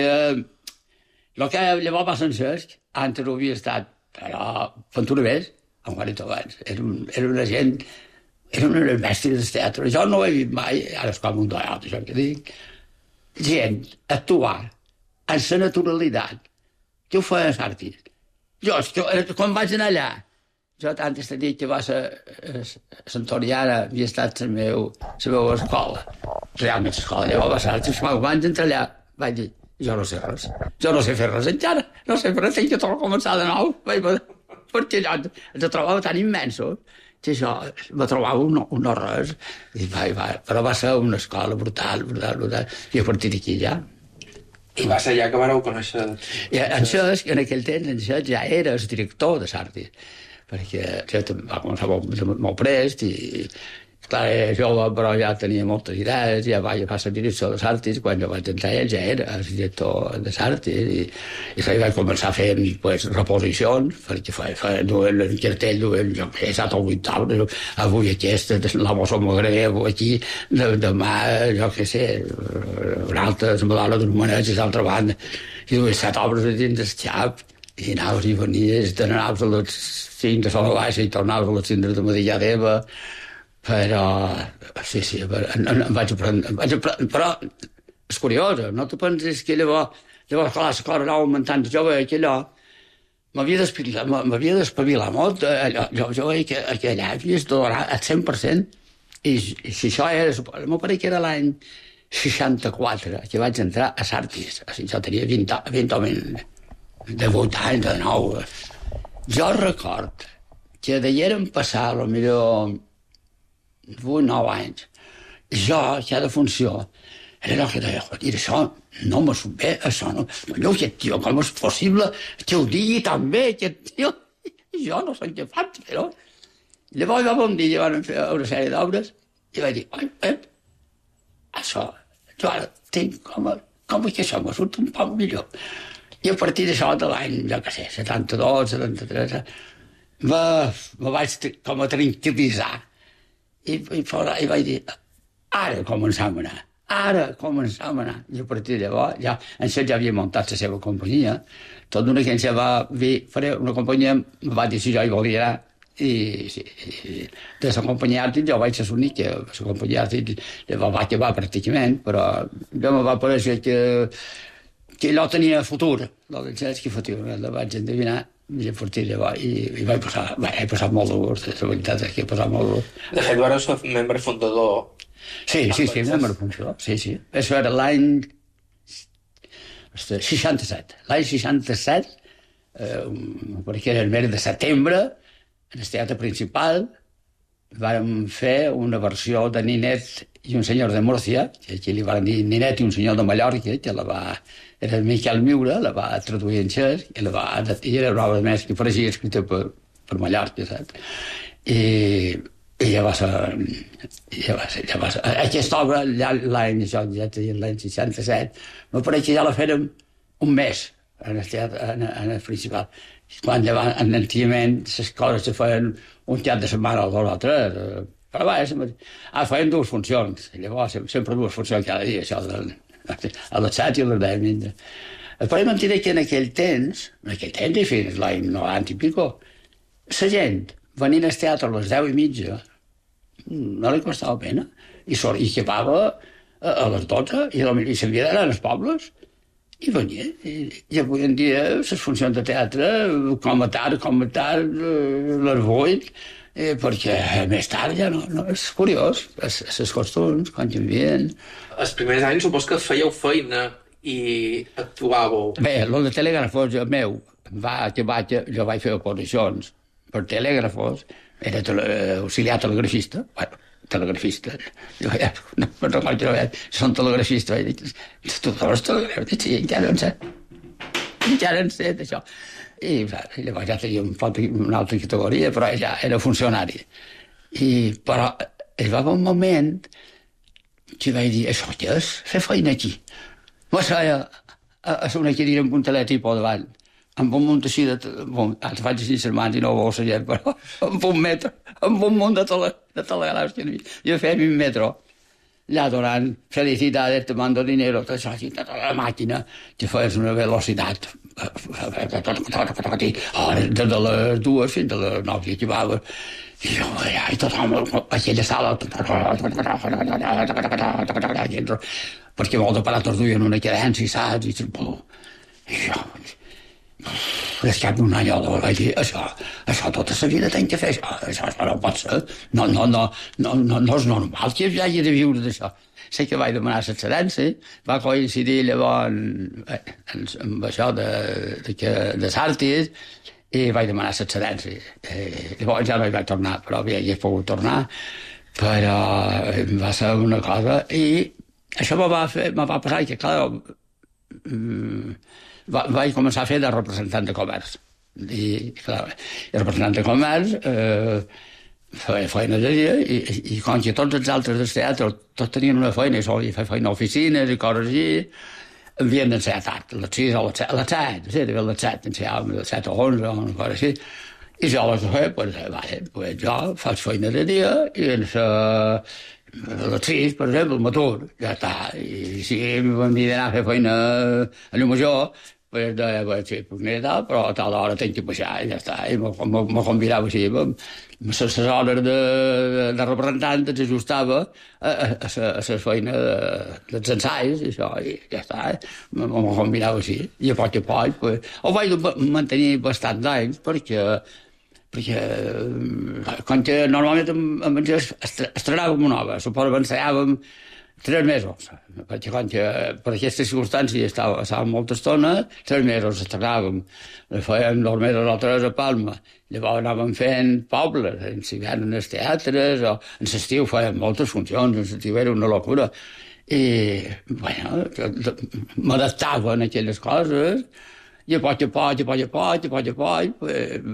el que llavors va Sant Cesc, antes ho havia estat, però fent una vez, en Juanito Valls. Era, un, era una gent, era una bèstia del teatre. Jo no ho he vist mai, ara és com un doiot, això que dic. Gent, actuar, en la naturalitat, que ho feia Sarti. Jo, quan vaig anar allà, jo tant he dit que va ser a Santoriana, havia estat la meva, la meva escola, realment l'escola, llavors va ser, quan vaig entrar allà, vaig dir, jo no sé res, jo no sé fer res encara, no sé fer res, tinc que tornar a començar de nou, perquè jo ens trobava tan immensos, que això, me trobava un, un no res, i va, va, però va ser una escola brutal, brutal, brutal, i a partir d'aquí ja. I va ser allà que vareu conèixer... I en Cesc, en aquell temps, en Cesc ja era el director de Sarti, perquè va començar molt, molt prest i, clar, era jove, però ja tenia moltes idees, ja va, ja va ser director de Sartis, quan jo vaig entrar ell ja era el director de Sartis, i, i clar, vaig començar a fer pues, reposicions, perquè fa, fa, duien el cartell, duien, jo he estat al vuit aules, avui aquesta, la mossa m'agrada, aquí, de, demà, jo què sé, una altra, la Madonna d'un Maneig, a l'altra banda, i duien set obres dins del xap, i anaves i venies, te n'anaves a les cinc de Sola Baixa i tornaves a les cinc de Madilla d'Eva, però, sí, sí, em, em vaig aprendre, em vaig aprendre, però és curiós, no te penses que llavors, llavors, clar, la cosa anava augmentant, jo veia que allò m'havia d'espavilar molt, allò, jo, jo veia que, que allà havies de donar al cent per cent, i, i si això era, m'ho pareix que era l'any seixanta-quatre, que vaig entrar a Sartis, jo tenia vint, vint o vint, de vuit anys, de nou. Jo record que deieren passar, potser vuit, nou anys, jo, ja de funció, era allò que deia, joder, això no me surt bé, això no... Jo, aquest tio, com és possible que ho digui tan bé, aquest tio? Jo no sé què faig, però... Llavors va un dia, van fer una sèrie d'obres, i vaig dir, oi, eh, això, jo ara tinc com, com que això me surt un poc millor. I a partir d'això, de l'any, jo què sé, setanta-dos, setanta-tres, me, me vaig com a tranquil·litzar. I, i, i vaig dir, ara començam a anar, ara començam a anar. I a partir de llavors, ja, en Cesc ja havia muntat la seva companyia, tot d'una que ens va dir, faré una companyia, em va dir si jo hi volia anar, i, i, i de la companyia Àrtic jo vaig ser l'únic que la companyia Àrtic va acabar pràcticament, però jo me va pareixer que que allò tenia futur, el del Cesc que efectivament la vaig endevinar, i a partir de llavors, i, i vaig passar, bé, he passat molt de gust, la veritat és que he passat molt de gust. De fet, vareu ser membre fundador. Sí, sí, sí, membre fundador, sí, sí. Això era l'any seixanta-set. L'any seixanta-set, eh, perquè era el mes de setembre, en el teatre principal, vàrem fer una versió de Ninet i un senyor de Múrcia, que aquí li van dir Ninet i un senyor de Mallorca, que la va, era el Miquel Miura, la va traduir en xesc, i, la va, i era una obra més que pareixia escrita per, per Mallorca, saps? I, i ja va ser... Ja va ser, ja va ser. Aquesta obra, l'any l'any seixanta-set, me pareix que ja la fèrem un mes en el teatre, en, en el principal. Quan llavors, en l'antigament, les coses se feien un cap de setmana o dos o tres, però va, ah, feien dues funcions, llavors sempre dues funcions cada dia, això, a les set i a les deu. Però em diré que en aquell temps, en aquell temps, i fins l'any noranta i pico, la gent venint al teatre a les deu i mitja, no li costava pena, i, i acabava a les dotze, i, i s'havia d'anar als pobles, i venia. I, i avui en dia les funcions de teatre, com a tard, com a tard, les vuit, eh, perquè més tard ja no, no és curiós, els costums, quan canvien. Els primers anys supos que fèieu feina i actuàveu. Bé, el de telègrafos meu, va, que vaig, jo vaig fer oposicions per telègrafos, era tele, auxiliar telegrafista, bueno, telegrafista, jo ja, no me'n recordo res, són telegrafista, vaig dir, tu vols telegrafista? Sí, encara en sé, encara en sé d'això. I llavors ja tenia una altra categoria, però ja era funcionari. I, però hi va haver un moment que vaig dir, això què és? Fer feina aquí. Va ser a, a, a una cadira amb un teletip al davant, amb un munt així de... Bon, ara faig així les mans i no ho veus la gent, però amb un metro, amb un munt de, tele, de telegrafs que jo feia un metro. Allà donant felicitats, te mando dinero, tot això, així, tota la màquina, que feies una velocitat. Des de les dues fins a les nou que acabava. I jo, i tothom, aquella sala... Perquè molts aparatos duien una cadència, saps? I jo... Des cap d'un any o dos vaig dir, això, això tota la vida tenc que fer això, això, això no pot ser, no, no, no, no, no, no és normal que hi hagi de viure d'això. Sé que vaig demanar l'excedència, va coincidir llavors amb, amb això de, de, de Sartis, i vaig demanar l'excedència. Eh, llavors ja no hi vaig tornar, però bé, hi he pogut tornar, però va ser una cosa, i això me va, fer, me va passar que, clar, mm, Va, vaig començar a fer de representant de comerç. I, clar, el representant de comerç eh, feia feina de dia i, i, i com que tots els altres del teatre tots tenien una feina, i feia feina a oficines i coses així, havien d'ensenyar tard, a les sis o a les set, a les set, sí, a les set, ensenyàvem a les set o onze o una cosa així. I jo les feia, pues, vale, pues jo faig feina de dia i ens... Eh, a les sis, per exemple, el motor, ja està. I si m'han dit d'anar a fer feina a llum major, pues deia, pues, sí, puc anar tal, però a tal hora tinc que baixar, i ja està. I me convidava així. Les hores de, de representant ens ajustava a, a, a la feina dels ensaios, i això, i ja està. Me convidava així. I a poc a poc, pues, ho vaig mantenir bastants anys, perquè perquè quan que normalment amb en estrenàvem una obra, suposo que ensaiàvem tres mesos, perquè quan que per aquestes circumstàncies estàvem, estàvem molta estona, tres mesos estrenàvem, fèiem dos mesos o tres a Palma, llavors anàvem fent pobles, ens hi veien en els teatres, o en l'estiu fèiem moltes funcions, en l'estiu era una locura, i, bueno, m'adaptava a aquelles coses, i a poc a poc, a poc a poc, a poc a poc,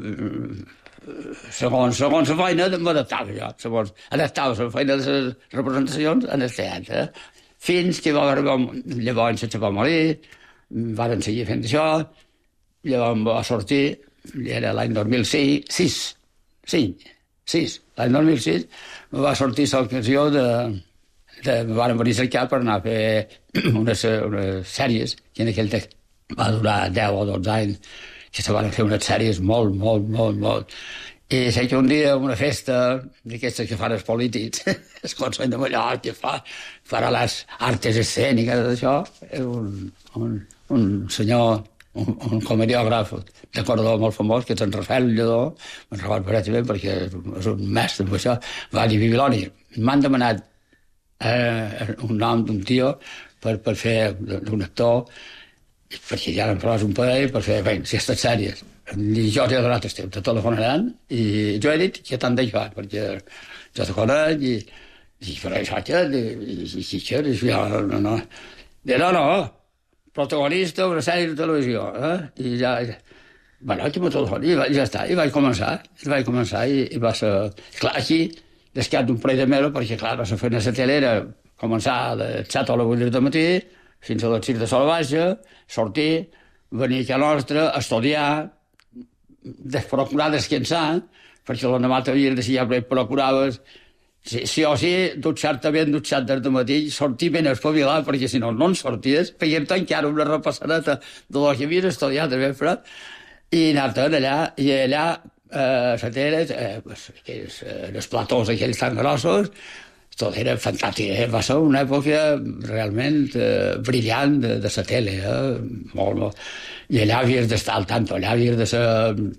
segons, segons la feina m'adaptava jo, segons adaptava la feina de les representacions en el teatre, fins que va arribar, llavors se va morir, varen seguir fent això, llavors va sortir, era l'any dos mil sis, sis, cinc, sis, l'any dos mil sis, va sortir l'ocasió de, de, varen venir a cercar per anar a fer unes, unes sèries, que en aquell temps va durar deu o dotze anys, que se van fer unes sèries molt, molt, molt, molt. I sé que un dia, una festa d'aquestes que fan els polítics, el Consell de Mallorca, que fa, farà les artes escèniques, d'això, un, un, un senyor, un, un comediògraf de cordó molt famós, que és en Rafael Lledó, me'n recordo perfectament perquè és un mestre amb això, va dir Bibiloni. M'han demanat eh, un nom d'un tio per, per fer d'un actor, perquè ja n'hem provat un parell per fer, bé, si aquestes sèries. I jo t'he donat el temps, te telefonaran, i jo he dit que t'han deixat, perquè jo te conec, i, i per això que, i, i, i que, i jo, no, no. I no, no, protagonista d'una sèrie de televisió, eh? I ja, bueno, aquí me telefona, i ja està, i vaig començar, i vaig començar, i, i va ser, clar, aquí, descat d'un parell de mesos, perquè, clar, va ser feina a la tele, era començar a les set o les vuit del matí, fins a les sis de sol baixa, sortir, venir aquí a nostra, estudiar, procurar descansar, perquè la demà t'havies de si ja procuraves, sí, sí o sí, dutxar-te ben dutxat des de matí, sortir ben espavilat, perquè si no, no en sorties, feien-te encara una repassadeta de lo que havies estudiat de ben fred, i anar-te'n allà, i allà, eh, la tele, eh, aquells, eh, els platós aquells tan grossos, tot era fantàstic, eh? Va ser una època realment eh, brillant de, de la tele, eh? molt, molt. I allà havies d'estar al tanto, allà havies de ser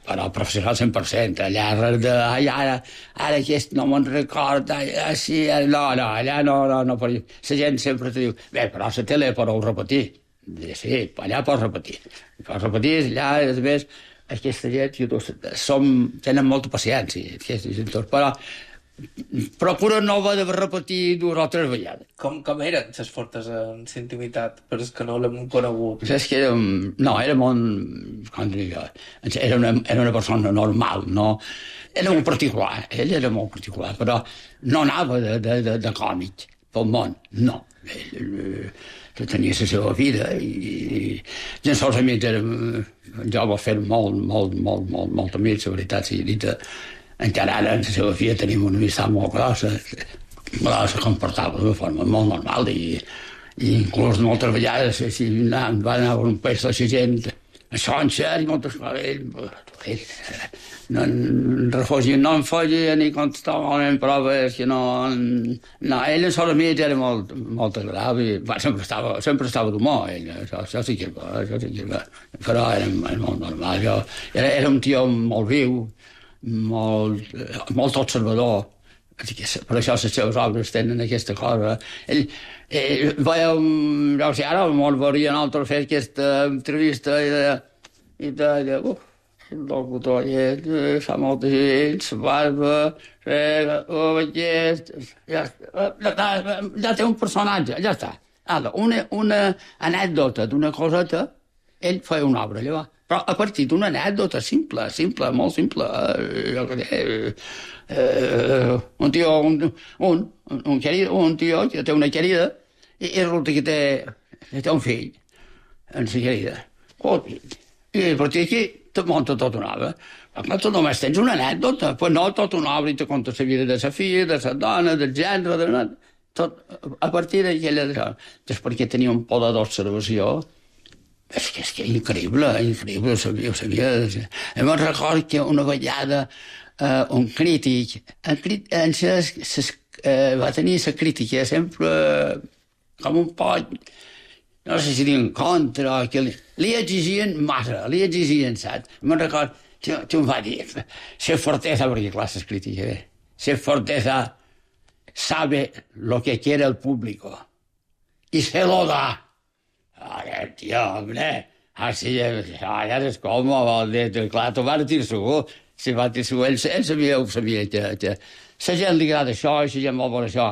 però professional cent per cent. Allà, res de... Ai, ara, ara aquest no me'n record, ai, així... No, no, allà no, no, no. La gent sempre te diu, bé, però la tele podeu repetir. Sí, allà pots repetir. Pots repetir, allà, a més, aquesta gent, som, tenen molta paciència, aquesta gent, però procura no haver de repetir dues o tres vegades. Com, com eren les fortes en la intimitat, per els que no l'hem conegut? És que era, no, era molt, com dic jo, era una, era una persona normal, no? Era molt particular, ell era molt particular, però no anava de, de, de, de còmic pel món, no. Ell, ell tenia la seva vida i, i els seus amics eren, jo vaig fer molt, molt, molt, molt, molt amics, la veritat, sigui dita. Encara ara, en la seva filla, tenim una amistat molt grossa. La se comportava d'una forma molt normal i, i inclús moltes vegades si va anar a un pes de la gent, això en cert, i moltes coses, ell, ell no refugia, no em fogia ni contestava en proves, que no... No, ell en sol amics era molt, molt agradable, i va, sempre estava, sempre estava d'humor, ell, això, això sí que va, això sí que va. Però era, era molt normal, jo, era, era un tio molt viu, molt, molt observador, per això les seves obres tenen aquesta cosa. Ell, ell veia, no sé, ara molt veuria nosaltres fer aquesta entrevista i de, i de, de uf, el locutor aquest, fa molta gent, la barba, oh, aquest, ja, ja, ja té un personatge, ja està. Ara, una, una anècdota d'una coseta, ell feia una obra, llavors. Però a partir d'una anècdota simple, simple, molt simple, eh, eh, un tio, un, un, un, querido, un tio que té una querida i, i resulta que té, té un fill en la querida. I a partir d'aquí te munta tot una obra. Però clar, tu només tens una anècdota, però no tota una obra i te conta la vida de la filla, de la dona, del gènere, de... tot a partir d'aquella... Després perquè tenia un poder d'observació. És que és que increïble, increïble, ho sabia, ho sabia. Em record que una vegada eh, un crític, en, en ses, ses, eh, va tenir la crítica sempre com un poc, no sé si dir en contra, que li, li exigien massa, li exigien, saps? Me'n record que, que em va dir, ser forteza, perquè clar, les crítiques, eh? Ser forteza sabe lo que quiere el público y se lo da. Ara, tio, hombre, així, ja és com, vol dir, clar, tu vas dir segur, si va dir segur, ell, ell sabia, ho sabia, que, que la gent li agrada això, i la gent vol veure això.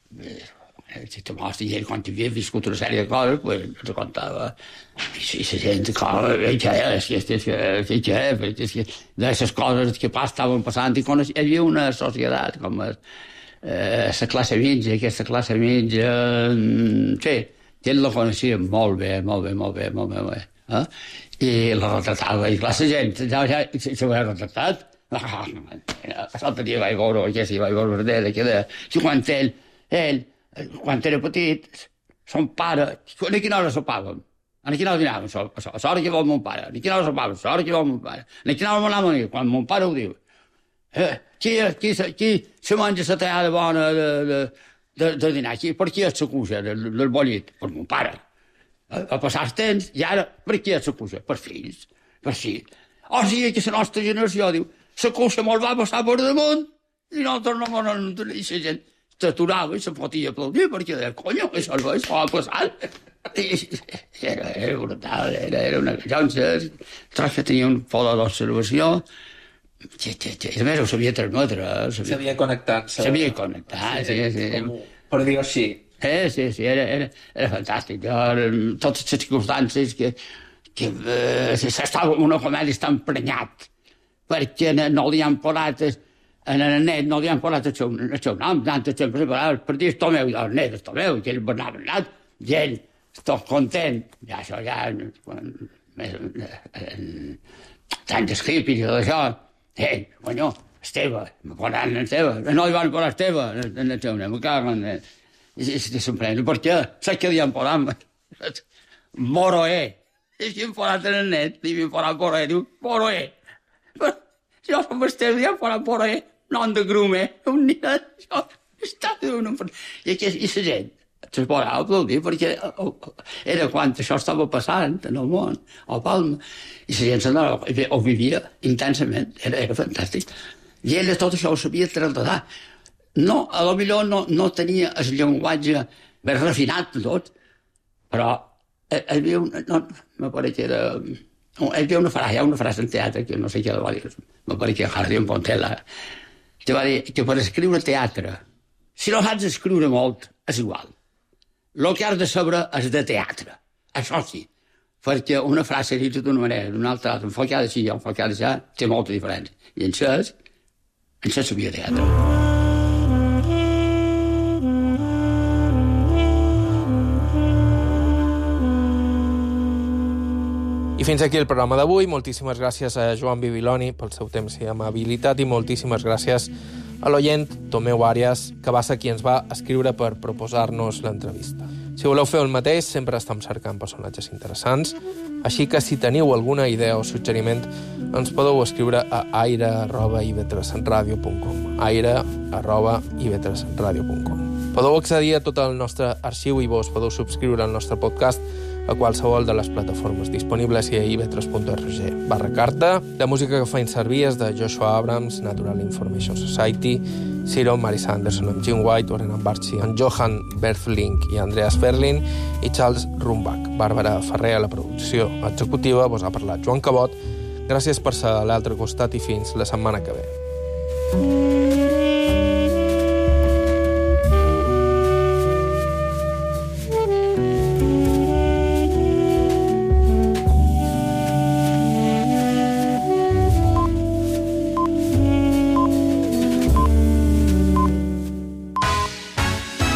Si te mostra, i ell, quan havia viscut una sèrie de coses, pues, te contava, i la gent, clar, què és, què és, què és, què és, de les coses que pas estaven passant, i quan hi havia una societat, com la classe mitja, aquesta classe mitja, sí, ell la coneixia molt bé, molt bé, molt bé, molt bé, molt bé. Eh? I la retratava, i clar, la gent, ja, ja, se ho ha retratat. L'altre dia vaig veure, que si vaig veure d'ell, que de... Si quan ell, ell, quan era petit, son pare, a quina hora sopàvem? A quina hora dinàvem? A l'hora que vol mon pare. A quina hora sopàvem? A l'hora que vol mon pare. A quina hora m'anàvem a dir? Quan mon pare ho diu. Eh, qui, qui, qui se menja la tallada bona de... de De, de dinar aquí, per qui és la cuixa del, del bollit? Per mon pare. A passar el temps, i ara, per qui és la cuixa? Per fills, per fills. O sigui que la nostra generació diu, la cuixa molt va passar per damunt, i nosaltres no m'han... I la gent s'aturava i se fotia a aplaudir, perquè deia, conyo, això no és, va passar. Era, era brutal, era, era una... Llavors, troc que tenia un poder d'observació, que, que, que, a més ho sabia transmetre. Sabia, sabia connectar. Sabia connectar, sí, sí. sí. Com, per dir-ho així. Eh, sí, sí, era, era, era fantàstic. Era, totes les circumstàncies que, que eh, s'estava una comèdia està emprenyat, perquè no li han posat, en el net no li han posat el seu, el seu nom, tantes sempre per dir, és Tomeu, i el net és Tomeu, i ell va anar, i ell, tot content, ja això ja, quan, més, tant d'escripis i tot això, ell, conyo, Esteve, me posaran Esteve, no li van posar Esteve, en el seu nom, me caguen, i se sorprèn, per què? Saps què li han posat? Moroé. És que em posat en el net, li han posat Moroé, diu, Moroé. Si jo som Esteve, li han posat Moroé, nom de grume, un nen, això, està d'una... I la gent, se podrà aplaudir, perquè era quan això estava passant en el món, a Palma, i la gent no, ho vivia intensament, era, era fantàstic. I ella tot això ho sabia traslladar. No, a lo millor no, no tenia el llenguatge més refinat de tot, però hi havia una... No, me pare que era... Hi havia una frase, hi ha una frase en teatre que no sé què la va dir, me pare que Harry Pontella, que va dir que per escriure teatre, si no has d'escriure molt, és igual. El que has de saber és de teatre, això sí, perquè una frase dita d'una manera, d'una altra, enfocada així o enfocada així, té molta diferència. I en això, en això sabia teatre. I fins aquí el programa d'avui. Moltíssimes gràcies a Joan Bibiloni pel seu temps i amabilitat i moltíssimes gràcies a l'oient Tomeu Àrias, que va ser qui ens va escriure per proposar-nos l'entrevista. Si voleu fer el mateix, sempre estem cercant personatges interessants, així que si teniu alguna idea o suggeriment, ens podeu escriure a aire arroba i ve tres radio punt com aire arroba i ve tres radio punt com. Podeu accedir a tot el nostre arxiu i vos podeu subscriure al nostre podcast a qualsevol de les plataformes disponibles i a i ve tres punt org barra carta. La música que faig servir és de Joshua Abrams, Natural Information Society, Ciro, Marisa Anderson amb Jim White, Oren Ambarchi, en Johan Berthling i Andreas Ferlin i Charles Rumbach. Bàrbara Ferrer a la producció executiva, vos ha parlat Joan Cabot. Gràcies per ser a l'altre costat i fins la setmana que ve.